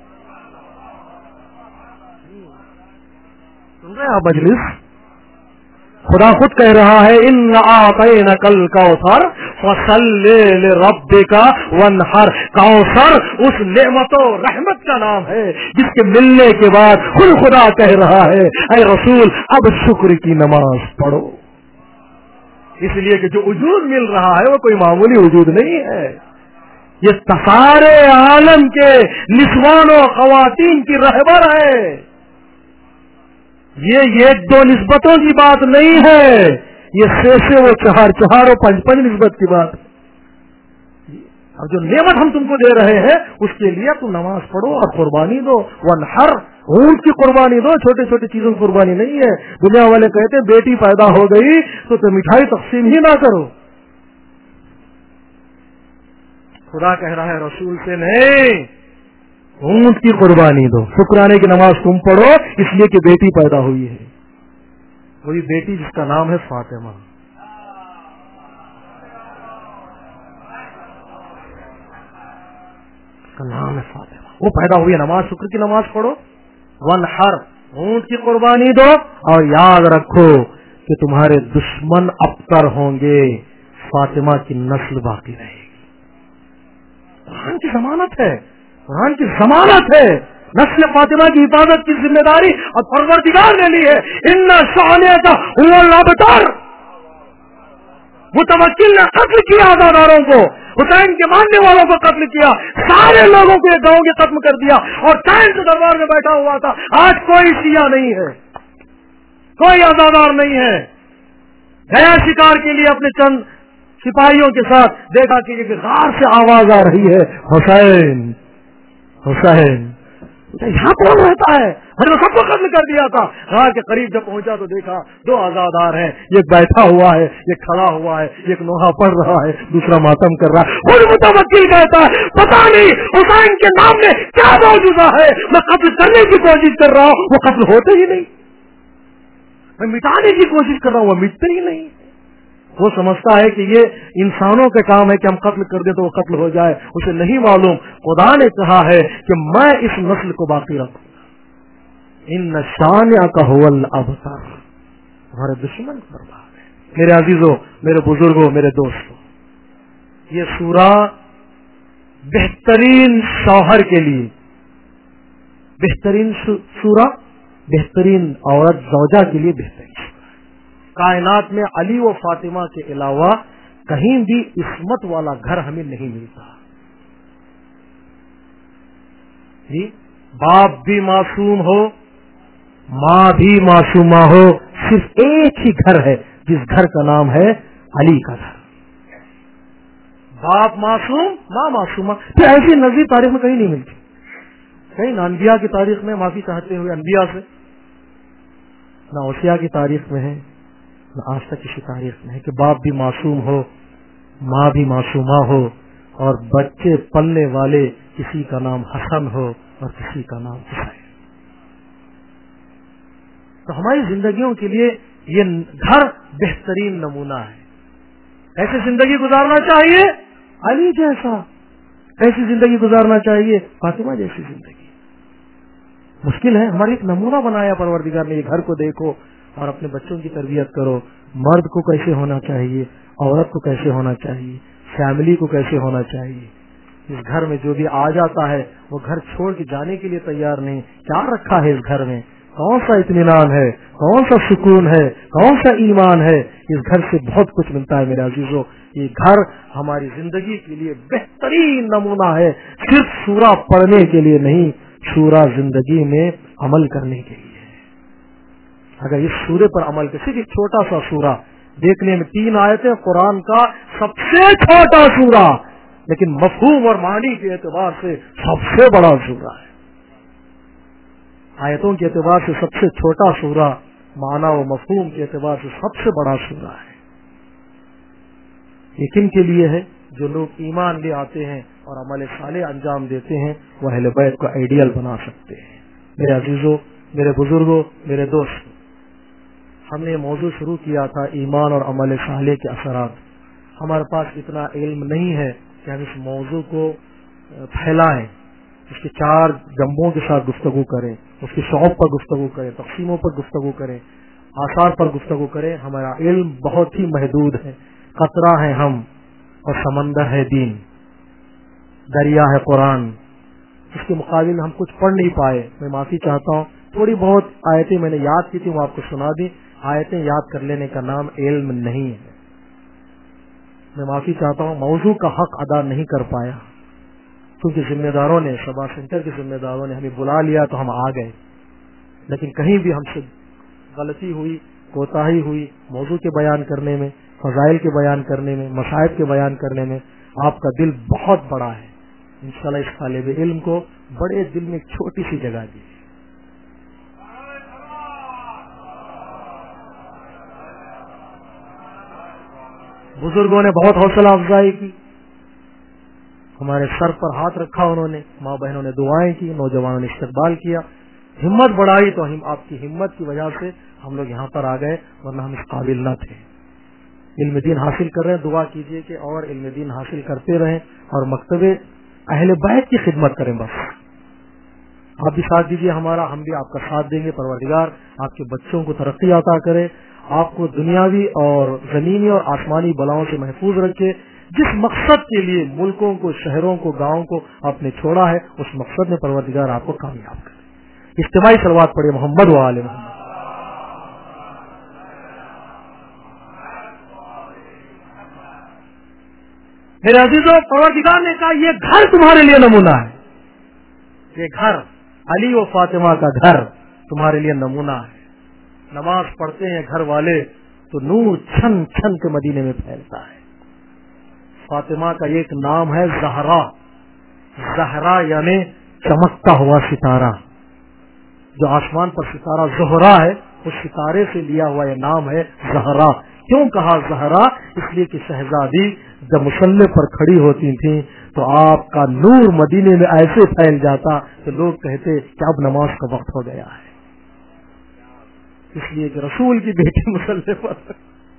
S2: سن رہے آپ مجلس؟ خدا خود کہہ رہا ہے ان اعطیناک الکوثر فصل لربک وانحر۔ کوثر اس نعمت و رحمت کا نام ہے جس کے ملنے کے بعد خود خدا کہہ رہا ہے اے رسول اب شکر کی نماز پڑھو، اس لیے کہ جو وجود مل رہا ہے وہ کوئی معمولی وجود نہیں ہے، یہ سارے عالم کے نسوان و خواتین کی رہبر ہے، یہ ایک دو نسبتوں کی بات نہیں ہے، یہ سے وہ چار و پنج نسبت کی بات ہے۔ اور جو نعمت ہم تم کو دے رہے ہیں اس کے لیے تم نماز پڑھو اور قربانی دو، وانحر اونٹ کی قربانی دو، چھوٹے چھوٹے چیزوں کی قربانی نہیں ہے۔ دنیا والے کہتے ہیں بیٹی پیدا ہو گئی تو مٹھائی تقسیم ہی نہ کرو، خدا کہہ رہا ہے رسول سے نہیں، اونٹ کی قربانی دو, شکرانے کی نماز تم پڑھو اس لیے کہ بیٹی پیدا ہوئی ہے, وہی بیٹی جس کا نام ہے فاطمہ. کا نام ہے فاطمہ, وہ پیدا ہوئی ہے, نماز شکر کی نماز پڑھو. ونحر, اونٹ کی قربانی دو, اور یاد رکھو کہ تمہارے دشمن ابتر ہوں گے, فاطمہ کی نسل باقی رہے گی. قرآن کی ضمانت ہے, قرآن کی ضمانت ہے, نسل فاطمہ کی حفاظت کی ذمہ داری اور پروردگار نے لی ہے. ان شانئک هو الابتر, متوکل نے قتل کیا عزاداروں کو, حسین کے ماننے والوں کو قتل کیا, سارے لوگوں کو گاؤں کے قتل کر دیا, اور ٹائم کے دربار میں بیٹھا ہوا تھا. آج کوئی شیعہ نہیں ہے, کوئی عزادار نہیں ہے, گیا شکار کے لیے اپنے چند سپاہیوں کے ساتھ, دیکھا کہ ایک غار سے آواز آ رہی ہے, حسین حسین. یہاں کون رہتا ہے؟ ہم نے سب کو قتل کر دیا تھا. غار کے قریب جب پہنچا تو دیکھا دو عزادار ہیں, ایک بیٹھا ہوا ہے, ایک کھڑا ہوا ہے, ایک نوحہ پڑھ رہا ہے, دوسرا ماتم کر رہا ہے. خود متوکل کہتا ہے پتا نہیں حسین کے نام میں کیا موجودہ ہے, میں قتل کرنے کی کوشش کر رہا ہوں, وہ قتل ہوتے ہی نہیں. میں مٹانے کی کوشش کر رہا ہوں, وہ مٹتے ہی نہیں. وہ سمجھتا ہے کہ یہ انسانوں کا کام ہے کہ ہم قتل کر دیں تو وہ قتل ہو جائے. اسے نہیں معلوم خدا نے کہا ہے کہ میں اس نسل کو باقی رکھوں گا. ان شانئک هو الابتر, ہمارے دشمن کو برباد ہے. میرے عزیزوں, میرے بزرگوں, میرے دوستوں, یہ سورہ بہترین شوہر کے لیے, بہترین سورہ, بہترین عورت زوجہ کے لیے بہترین. کائنات میں علی و فاطمہ کے علاوہ کہیں بھی عصمت والا گھر ہمیں نہیں ملتا. جی, باپ بھی معصوم ہو, ماں بھی معصومہ ہو, صرف ایک ہی گھر ہے جس گھر کا نام ہے علی کا گھر. باپ معصوم, ماں معصومہ. پھر ایسی نظیر تاریخ میں کہیں نہیں ملتی. کہیں انبیاء کی تاریخ میں معافی چاہتے ہوئے انبیاء سے, نہ اوصیاء کی تاریخ میں ہے, آج تک کسی تاریخ میں ہے کہ باپ بھی معصوم ہو, ماں بھی معصومہ ہو, اور بچے پلنے والے کسی کا نام حسن ہو اور کسی کا نام حسین. تو ہماری زندگیوں کے لیے یہ گھر بہترین نمونہ ہے. ایسی زندگی گزارنا چاہیے علی جیسا, ایسی زندگی گزارنا چاہیے فاطمہ جیسی زندگی. مشکل ہے, ہمارے ایک نمونہ بنایا پروردگار نے, یہ گھر کو دیکھو اور اپنے بچوں کی تربیت کرو. مرد کو کیسے ہونا چاہیے, عورت کو کیسے ہونا چاہیے, فیملی کو کیسے ہونا چاہیے. اس گھر میں جو بھی آ جاتا ہے وہ گھر چھوڑ کے جانے کے لیے تیار نہیں. کیا رکھا ہے اس گھر میں, کون سا اطمینان ہے, کون سا سکون ہے, کون سا ایمان ہے. اس گھر سے بہت کچھ ملتا ہے میرے عزیزوں. یہ گھر ہماری زندگی کے لیے بہترین نمونہ ہے, صرف سورہ پڑھنے کے لیے نہیں, سورہ زندگی میں عمل کرنے کے لیے. اگر اس سورے پر عمل کر, صرف ایک چھوٹا سا سورہ, دیکھنے میں 3 آیتیں, قرآن کا سب سے چھوٹا سورہ, لیکن مفہوم اور معنی کے اعتبار سے سب سے بڑا سورہ ہے. آیتوں کے اعتبار سے سب سے چھوٹا سورہ, معنی و مفہوم کے اعتبار سے سب سے بڑا سورہ ہے. یہ کن کے لیے ہے؟ جو لوگ ایمان لے آتے ہیں اور عمل صالح انجام دیتے ہیں, وہ اہل بیت کو آئیڈیل بنا سکتے ہیں. میرے عزیزوں, میرے بزرگوں, میرے دوستوں, ہم نے یہ موضوع شروع کیا تھا ایمان اور عمل صالح کے اثرات. ہمارے پاس اتنا علم نہیں ہے کہ ہم اس موضوع کو پھیلائیں, اس کے 4 جنبوں کے ساتھ گفتگو کریں, اس کی شعب پر گفتگو کریں, تقسیموں پر گفتگو کریں, آثار پر گفتگو کریں. ہمارا علم بہت ہی محدود ہے. قطرہ ہے ہم اور سمندر ہے دین, دریا ہے قرآن. اس کے مقابل میں ہم کچھ پڑھ نہیں پائے. میں معافی چاہتا ہوں, تھوڑی بہت آیتیں میں نے یاد کی تھی, وہ آپ کو سنا دی. آیتیں یاد کر لینے کا نام علم نہیں ہے. میں معافی چاہتا ہوں, موضوع کا حق ادا نہیں کر پایا, کیونکہ ذمہ داروں نے, سبا سینٹر کے ذمہ داروں نے ہمیں بلا لیا تو ہم آ گئے. لیکن کہیں بھی ہم سے غلطی ہوئی, کوتاہی ہوئی موضوع کے بیان کرنے میں, فضائل کے بیان کرنے میں, مصائب کے بیان کرنے میں. آپ کا دل بہت بڑا ہے. انشاءاللہ اس طالب علم کو بڑے دل میں ایک چھوٹی سی جگہ دی. بزرگوں نے بہت حوصلہ افزائی کی, ہمارے سر پر ہاتھ رکھا انہوں نے، ماں بہنوں نے دعائیں کی، نوجوانوں نے استقبال کیا، ہمت بڑھائی، تو ہم آپ کی ہمت کی وجہ سے ہم لوگ یہاں پر آ گئے، ورنہ ہم اس قابل نہ تھے۔ علم دین حاصل کر رہے ہیں، دعا کیجئے کہ اور علم دین حاصل کرتے رہیں اور مکتب اہل بیت کی خدمت کریں۔ بس آپ بھی ساتھ دیجیے ہمارا، ہم بھی آپ کا ساتھ دیں گے۔ پروردگار آپ کے بچوں کو ترقی عطا کرے، آپ کو دنیاوی اور زمینی اور آسمانی بلاؤں سے محفوظ رکھے۔ جس مقصد کے لیے ملکوں کو، شہروں کو، گاؤں کو آپ نے چھوڑا ہے، اس مقصد میں پروردگار آپ کو کامیاب کرے۔ اجتماعی صلوات پڑھیے محمد و آل محمد۔ میرے عزیزوں، پروردگار نے کہا یہ گھر تمہارے لیے نمونہ ہے، یہ گھر علی و فاطمہ کا گھر تمہارے لیے نمونہ ہے۔ نماز پڑھتے ہیں گھر والے تو نور چھن چھن کے مدینے میں پھیلتا ہے۔ فاطمہ کا ایک نام ہے زہرا، زہرا یعنی چمکتا ہوا ستارہ۔ جو آسمان پر ستارہ زہرا ہے، اس ستارے سے لیا ہوا یہ نام ہے زہرا۔ کیوں کہا زہرا؟ اس لیے کہ شہزادی جب مصلی پر کھڑی ہوتی تھیں تو آپ کا نور مدینے میں ایسے پھیل جاتا کہ لوگ کہتے کہ اب نماز کا وقت ہو گیا ہے، اس لیے کہ رسول کی بیٹی مصلی پر۔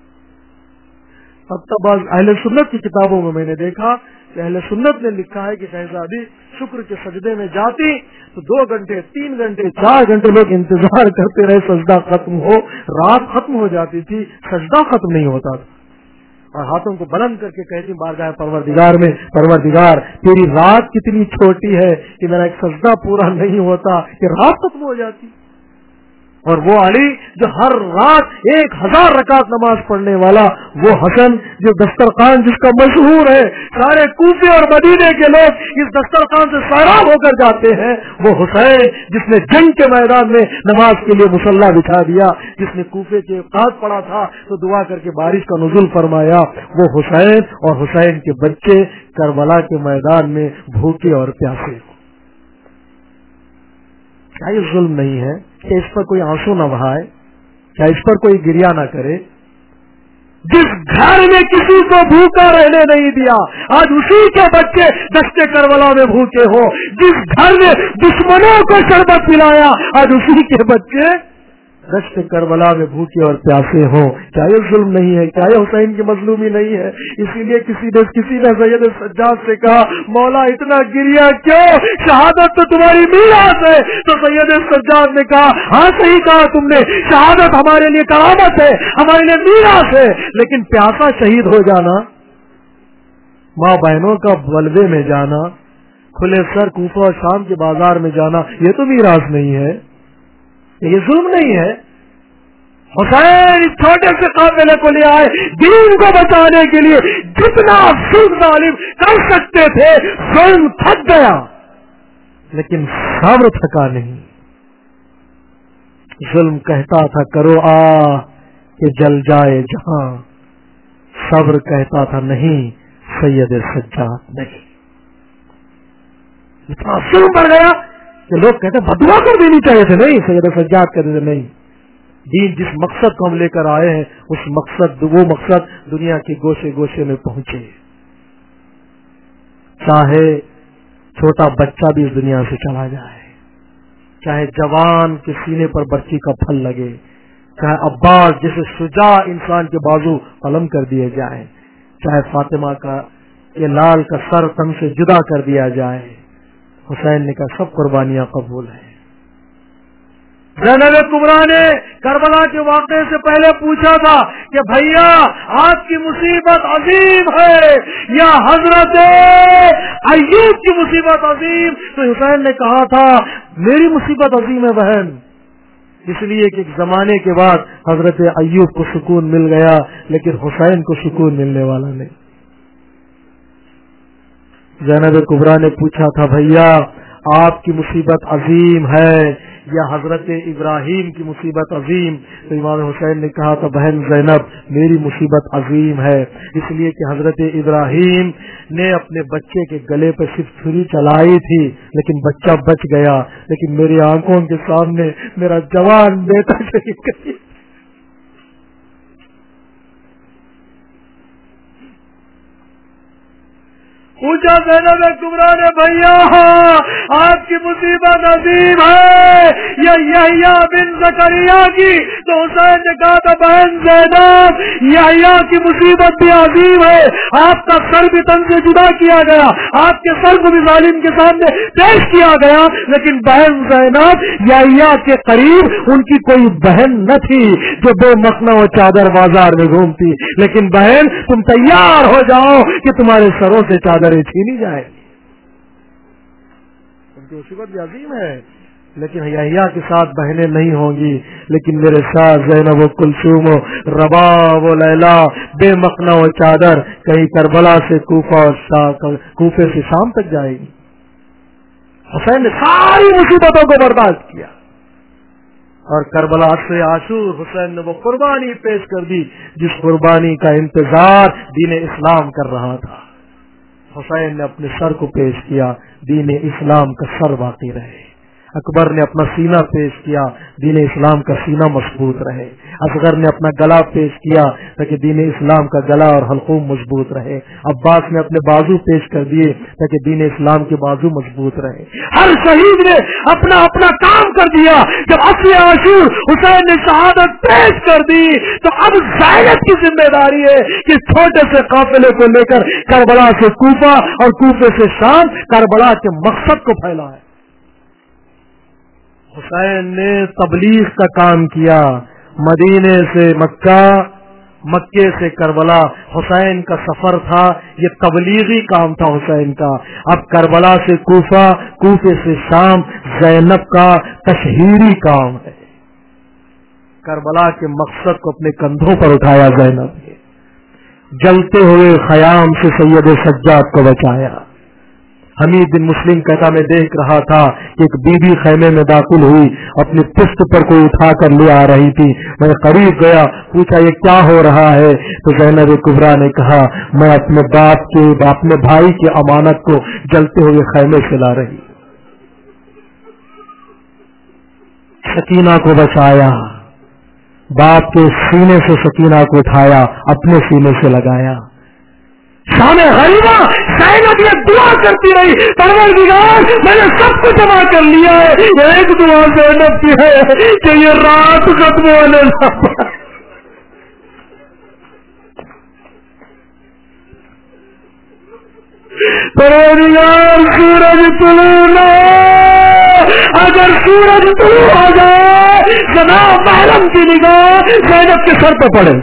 S2: بعض اہل سنت کی کتابوں میں نے دیکھا کہ اہل سنت نے لکھا ہے کہ شہزادی شکر کے سجدے میں جاتی تو 2 گھنٹے 3 گھنٹے 4 گھنٹے لوگ انتظار کرتے رہے سجدہ ختم ہو، رات ختم ہو جاتی تھی، سجدہ ختم نہیں ہوتا تھا، اور ہاتھوں کو بلند کر کے کہتی بارگاہ پروردگار میں، پروردگار تیری رات کتنی چھوٹی ہے کہ میرا ایک سجدہ پورا نہیں ہوتا کہ رات ختم ہو جاتی۔ اور وہ علی جو ہر رات 1000 رکعت نماز پڑھنے والا، وہ حسن جو دسترخوان جس کا مشہور ہے، سارے کوفے اور مدینے کے لوگ اس دسترخوان سے سیراب ہو کر جاتے ہیں، وہ حسین جس نے جنگ کے میدان میں نماز کے لیے مصلی بچھا دیا، جس نے کوفے کے قحط پڑا تھا تو دعا کر کے بارش کا نزول فرمایا، وہ حسین اور حسین کے بچے کربلا کے میدان میں بھوکے اور پیاسے۔ کیا یہ ظلم نہیں ہے کہ اس پر کوئی آنسو نہ بہائے؟ کیا اس پر کوئی گریا نہ کرے؟ جس گھر میں کسی کو بھوکا رہنے نہیں دیا، آج اسی کے بچے دشت کربلا میں بھوکے ہو۔ جس گھر میں دشمنوں کو شربت پلایا، آج اسی کے بچے دشت کربلا میں بھوکے اور پیاسے ہوں۔ کیا یہ ظلم نہیں ہے؟ کیا یہ حسین کی مظلومی نہیں ہے؟ اسی لیے کسی نے سید سجاد سے کہا مولا اتنا گریا کیوں؟ شہادت تو تمہاری میراث ہے۔ تو سید سجاد نے کہا ہاں صحیح کہا تم نے، شہادت ہمارے لیے کرامت ہے، ہمارے لیے میراث ہے، لیکن پیاسا شہید ہو جانا، ماں بہنوں کا بلوے میں جانا، کھلے سر کوفہ اور شام کے بازار میں جانا، یہ تو میراث نہیں ہے، یہ ظلم نہیں ہے۔ حسین اس چھوٹے سے قافلے کو لے آئے، دین کو بچانے کے لیے جتنا ظلم ظالم کر سکتے تھے، ظلم تھک گیا لیکن صبر تھکا نہیں۔ ظلم کہتا تھا کرو کہ جل جائے جہاں، صبر کہتا تھا نہیں سید سجاد نہیں۔ اتنا ظلم بڑھ گیا کہ لوگ کہتے بدعا کر دینی چاہیے تھے، نہیں سید سجاد کہتے تھے نہیں۔ دین جس مقصد کو ہم لے کر آئے ہیں، اس مقصد وہ مقصد دنیا کے گوشے گوشے میں پہنچے، چاہے چھوٹا بچہ بھی اس دنیا سے چلا جائے، چاہے جوان کے سینے پر برچی کا پھل لگے، چاہے عباس جیسے شجاع انسان کے بازو قلم کر دیے جائیں، چاہے فاطمہ کا یہ لال کا سر تن سے جدا کر دیا جائے، حسین نے کہا سب قربانیاں قبول ہیں۔ زینب کبریٰ نے کربلا کے واقعے سے پہلے پوچھا تھا کہ بھیا آپ کی مصیبت عظیم ہے یا حضرت ایوب کی مصیبت عظیم؟ تو حسین نے کہا تھا میری مصیبت عظیم ہے بہن، اس لیے کہ ایک زمانے کے بعد حضرت ایوب کو سکون مل گیا لیکن حسین کو سکون ملنے والا نہیں۔ زینب کبریٰ نے پوچھا تھا بھیا آپ کی مصیبت عظیم ہے یا حضرت ابراہیم کی مصیبت عظیم؟ تو امام حسین نے کہا تھا بہن زینب میری مصیبت عظیم ہے، اس لیے کہ حضرت ابراہیم نے اپنے بچے کے گلے پہ صرف چھری چلائی تھی لیکن بچہ بچ گیا، لیکن میری آنکھوں کے سامنے میرا جوان بیٹا شہید کر دیا۔ پوچھا زینب کبریٰ نے بھیا آپ کی مصیبت عظیم ہے یہ یحییٰ بن زکریا کی؟ تو حسین نے کہا تھا بہن زینب یحییٰ کی مصیبت بھی عظیم ہے، آپ کا سر بھی تن سے جدا کیا گیا، آپ کے سر کو بھی ظالم کے سامنے پیش کیا گیا، لیکن بہن زینب یحییٰ کے قریب ان کی کوئی بہن نہ تھی جو بے مخنہ و چادر بازار میں گھومتی، لیکن بہن تم تیار ہو جاؤ کہ تمہارے سروں سے چادر چھینی جائے، ان کی مصیبت بھی عظیم ہے، لیکن یحییٰ کے ساتھ بہنیں نہیں ہوں گی، لیکن میرے ساتھ زینب و کلثوم و رباب و لیلا بے مخنہ و چادر کہیں کربلا سے کوفے سے شام تک جائے گی۔ حسین نے ساری مصیبتوں کو برداشت کیا اور کربلا سے عاشور حسین نے وہ قربانی پیش کر دی جس قربانی کا انتظار دین اسلام کر رہا تھا۔ حسین نے اپنے سر کو پیش کیا، دین اسلام کا سر باقی رہے۔ اکبر نے اپنا سینہ پیش کیا، دین اسلام کا سینہ مضبوط رہے۔ اصغر نے اپنا گلا پیش کیا تاکہ دین اسلام کا گلا اور حلقوم مضبوط رہے۔ عباس نے اپنے بازو پیش کر دیے تاکہ دین اسلام کے بازو مضبوط رہے۔ ہر شہید نے اپنا اپنا کام کر دیا۔ جب 80 عاشور حسین نے شہادت پیش کر دی تو اب زینب کی ذمہ داری ہے کہ چھوٹے سے قافلے کو لے کر کربلا سے کوفہ اور کوفے سے شام کربلا کے مقصد کو پھیلائے۔ حسین نے تبلیغ کا کام کیا، مدینے سے مکہ، مکے سے کربلا حسین کا سفر تھا، یہ تبلیغی کام تھا حسین کا۔ اب کربلا سے کوفہ، کوفے سے شام زینب کا تشہیری کام ہے۔ کربلا کے مقصد کو اپنے کندھوں پر اٹھایا زینب نے، جلتے ہوئے خیام سے سید سجاد کو بچایا۔ حمید بن مسلم کہتا میں دیکھ رہا تھا کہ ایک بی بی خیمے میں داخل ہوئی، اپنی پشت پر کوئی اٹھا کر لے آ رہی تھی۔ میں قریب گیا، پوچھا یہ کیا ہو رہا ہے؟ تو زینب کبریٰ نے کہا میں اپنے باپ کے، اپنے بھائی کی امانت کو جلتے ہوئے خیمے سے لا رہی۔ سکینہ کو بچایا، باپ کے سینے سے سکینہ کو اٹھایا، اپنے سینے سے لگایا۔ شام غریبہ زینب یہ دعا کرتی رہی، پروردگار میں نے سب کو جمع کر لیا ہے، ایک دعا زینب کی ہے کہ یہ رات ختم ہونے نہ پائے۔ پروردگار سورج طلوع نہ ہو، اگر سورج طلوع ہو جائے جناب محرم کی نگاہ زینب کے سر پہ پڑے،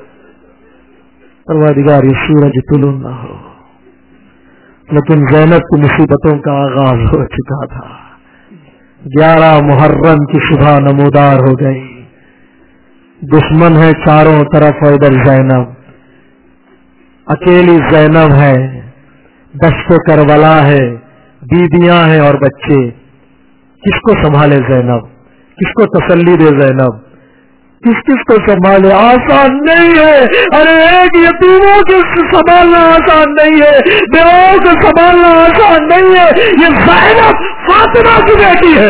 S2: پروردگار یہ سورج طلوع نہ ہو۔ لیکن زینب کی مصیبتوں کا آغاز ہو چکا تھا۔ 11 محرم کی صبح نمودار ہو گئی، دشمن ہے چاروں طرف، ادھر زینب اکیلی زینب ہے، دشت کربلا ہے، بیویاں ہیں اور بچے، کس کو سنبھالے زینب؟ کس کو تسلی دے زینب؟ کس کو سنبھالے؟ آسان نہیں ہے۔ ارے ایک یتیموں کو سنبھالنا آسان نہیں ہے، بیواؤں کو سنبھالنا آسان نہیں ہے۔ یہ زینب فاطمہ کی بیٹی ہے،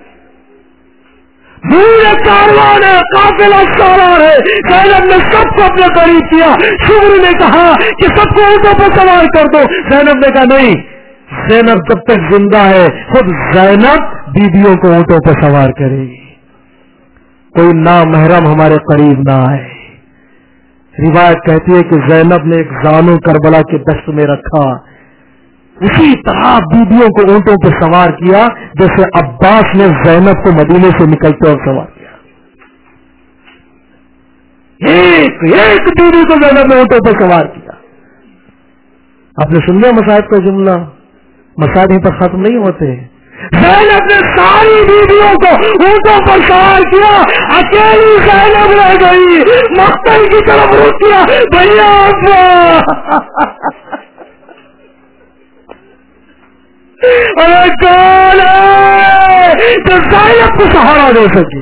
S2: پورے کاروان ہے، قافلہ سوار ہے۔ زینب نے سب کو اپنے قریب کیا۔ شمر نے کہا کہ سب کو اونٹوں پر سوار کر دو، زینب نے کہا نہیں، زینب جب تک زندہ ہے خود زینب بیویوں کو اونٹوں پر سوار کرے گی، کوئی نامحرم ہمارے قریب نہ آئے۔ روایت کہتی ہے کہ زینب نے ایک زانو کربلا کے دشت میں رکھا، اسی طرح بیویوں کو اونٹوں پر سوار کیا جیسے عباس نے زینب کو مدینے سے نکلتے اور سوار کیا۔ ایک بیوی کو زینب نے اونٹوں پر سوار کیا۔ آپ نے سن لیا مصائب کا جملہ؟ مصائب ہی پر ختم نہیں ہوتے۔ زینب نے ساری بیویوں کو اونٹوں پر سوار کیا، اکیلی زینب رہ گئی، مقتل کی طرف رک کیا، بھیا ارے کون ہے جو زینب کو سہارا دے سکی؟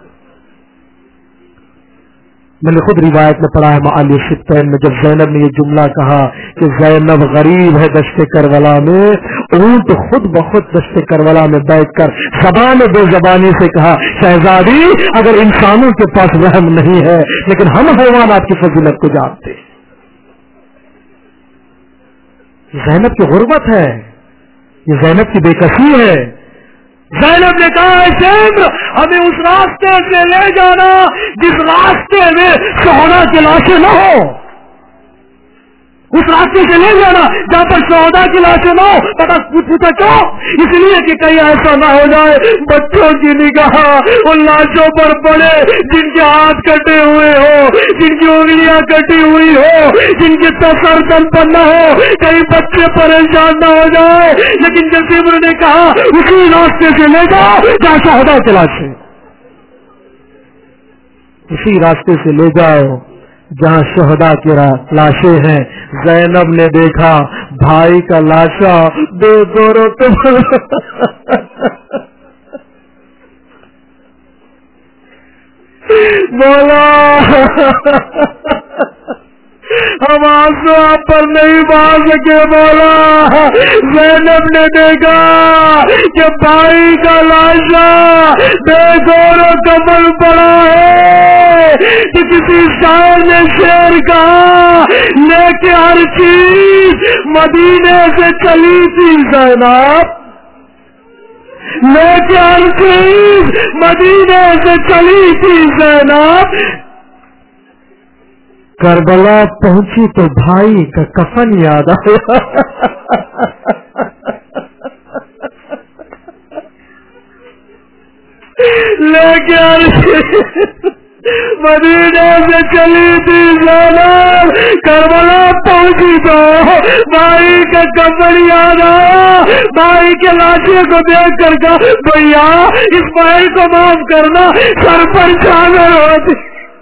S2: میں نے خود روایت میں پڑھا ہے معالی ستین میں، جب زینب نے یہ جملہ کہا کہ زینب غریب ہے دشت کربلا میں، اونٹ خود بخود دشت کربلا میں بیٹھ کر زبان بے زبانی سے کہا شہزادی اگر انسانوں کے پاس رحم نہیں ہے لیکن ہم حیوانات کی فضیلت کو جانتے ہیں۔ زینب کی غربت ہے، یہ زینب کی بے کسی ہے. زینب نے کہا شیخ ہمیں اس راستے سے لے جانا جس راستے میں شہداء کی لاشیں نہ ہو، اس راستے سے لے جانا جہاں پر شہداء کی لاشیں نہ ہو. پوچھا کیوں؟ اس لیے کہ کہیں ایسا نہ ہو جائے بچوں کی نگاہ ان لاشوں پر پڑے جن کے ہاتھ کٹے ہوئے ہو، جن کی انگلیاں کٹی ہوئی ہو، جن کے سر دم پر نہ ہو، کہیں بچے پریشان نہ ہو جائے. لیکن جیسے عمر نے کہا اسی راستے سے لے جاؤ جہاں شہداء کی لاشیں، اسی راستے سے لے جاؤ جہاں شہداء کی لاشیں ہیں. زینب نے دیکھا بھائی کا لاشا بے دورو بولا ہم آنسو آپ پر نہیں باندھ سکے. بولا زینب نے دیکھا کہ بھائی کا لاشا بے دور و کمل پڑا ہے کہ کسی شاعر نے شعر کہا لے کے ہر چیز مدینے سے چلی تھی زینب، لے کے ہر چیز مدینے سے چلی تھی زینب. کربلا پہنچی تو بھائی کا کفن یاد آیا. لیکن مدینے سے چلی تھی زینب، کربلا پہنچی تو بھائی کا کفن یاد آیا. بھائی کے لاشے کو دیکھ کر کہا بھیا اس بھائی کو معاف کرنا، سر پر چادر ہوتی.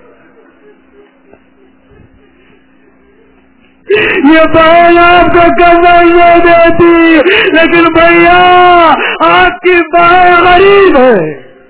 S2: یہ بہن آپ کو کمر نہیں دیتی، لیکن بھیا آپ کی بہن غریب ہے،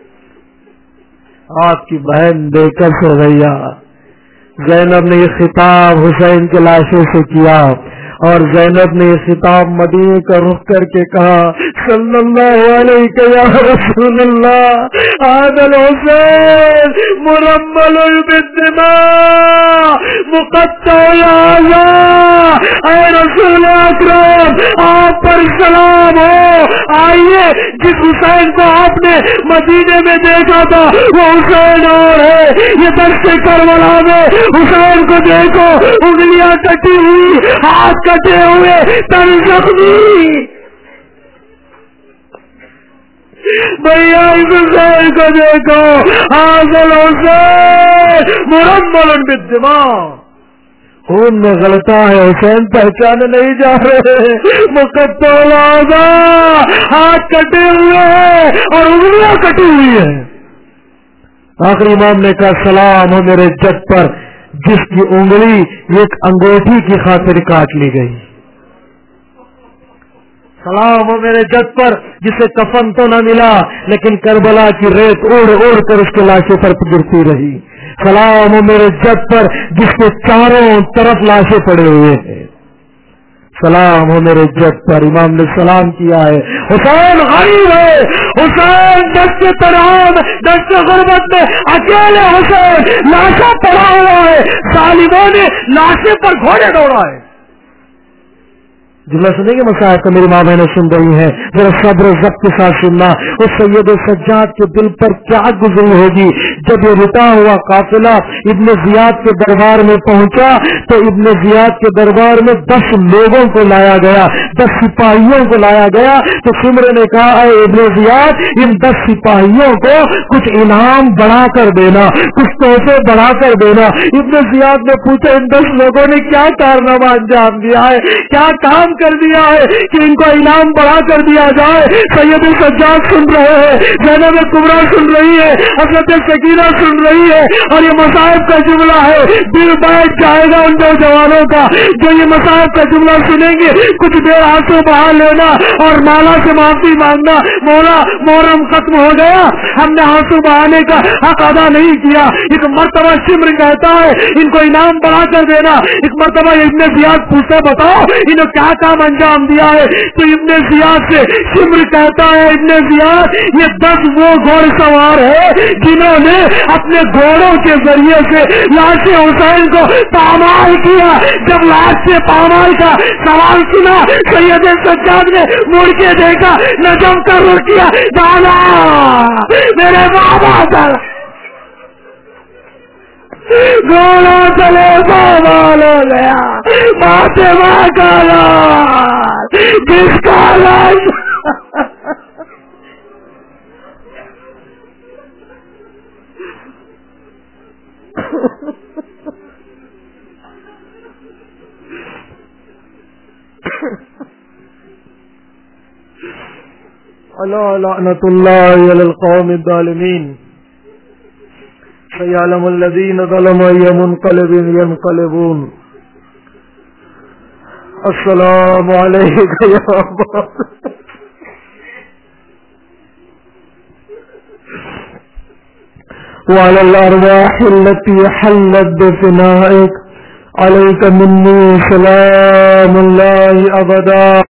S2: آپ کی بہن بے کس ہے. بھیا زینب نے یہ خطاب حسین کے لاشوں سے کیا اور زینب نے یہ خطاب مدینے کا رخ کر کے کہا صلی اللہ علیہ یا رسول اللہ عادل حسین مرمل بالدماء مقطع الاعضاء. اے رسول اکرم آپ پر سلام ہو. آئیے جس حسین کو آپ نے مدینے میں دیکھا تھا وہ حسین اور ہے. یہ دشت کربلا میں حسین کو دیکھو، انگلیاں کٹی ہوئی، ہاتھ کٹے ہوئے، تن زخمی. بھیا اس حسین کو دیکھو حاصل حسین مرمل بالدماء، خون میں غلطہ ہے، حسین پہچانے نہیں جا رہے. مقطع الاعضاء، ہاتھ کٹے ہوئے ہیں اور انگلیاں کٹی ہوئی ہیں. آخری امام نے کہا سلام ہو میرے جد پر جس کی انگلی ایک انگوٹھی کی خاطر کاٹ لی گئی. سلام ہو میرے جد پر جسے کفن تو نہ ملا لیکن کربلا کی ریت اڑ اڑ کر اس کے لاشوں پر گرتی رہی. سلام ہو میرے جد پر جس کے چاروں طرف لاشیں پڑے ہوئے ہیں. سلام ہو میرے جد پر. امام نے سلام کیا ہے. حسین غریب ہے، حسین دشت ترام دشت غربت میں اکیلے حسین لاشیں پڑا ہوا ہے. ظالموں نے لاشیں پر گھوڑے دوڑا ہے. جملہ سنیں گے مسائل تو میری ماں بہنیں سن رہی ہیں، ذرا صبر و ضبط کے ساتھ سننا. اس سید سجاد کے دل پر کیا گزری ہوگی جب یہ رٹا ہوا قافلہ ابن زیاد کے دربار میں پہنچا تو ابن زیاد کے دربار میں 10 لوگوں کو لایا گیا، 10 سپاہیوں کو لایا گیا. تو سمر نے کہا اے ابن زیاد ان 10 سپاہیوں کو کچھ انعام بڑھا کر دینا، کچھ تحفے بڑھا کر دینا. ابن زیاد نے پوچھا ان 10 لوگوں نے کیا کارنامہ انجام دیا ہے، کیا کام کر دیا ہے کہ ان کو انعام بڑھا کر دیا جائے. سید سجاد سن رہے ہیں، زینب کبریٰ سن رہی ہے، حضرت سکینہ سن رہی ہے اور یہ مصائب کا جملہ ہے. دل بیٹھ جائے گا ان نوجوانوں کا جو یہ مصائب کا جملہ سنیں گے. کچھ دیر آنسو بہا لینا اور مولا سے معافی مانگنا. مولا محرم ختم ہو گیا، ہم نے آنسو بہانے کا حق ادا نہیں کیا. ایک مرتبہ شمر کہتا ہے ان کو انعام بڑھا کر دینا. ایک مرتبہ ابن زیاد پوچھتا بتاؤ انہوں کیا کام انجام دیا ہے. تو ابن زیاد سے شمر کہتا ہے ابن زیاد یہ 10 وہ گھوڑ سوار ہے جنہوں نے نے اپنے گھوڑوں کے ذریعے سے لاش حسین کو پامال کیا. جب لاش سے پامال کا سوال سنا سید سجاد نے مڑ کے دیکھا, نجم کا رخ کیا, دادا میرے بابا سر گھوڑا چلے پامال ہو گیا. فاطمہ کا لاش, جس کا لاش الا لعنت اللہ علی القوم الظالمین. سیعلم الذین ظلموا ای منقلب ینقلبون. السلام علیکم یا ابا وعلى الارواح التي حلت بفنائك عليك مني سلام الله ابدا.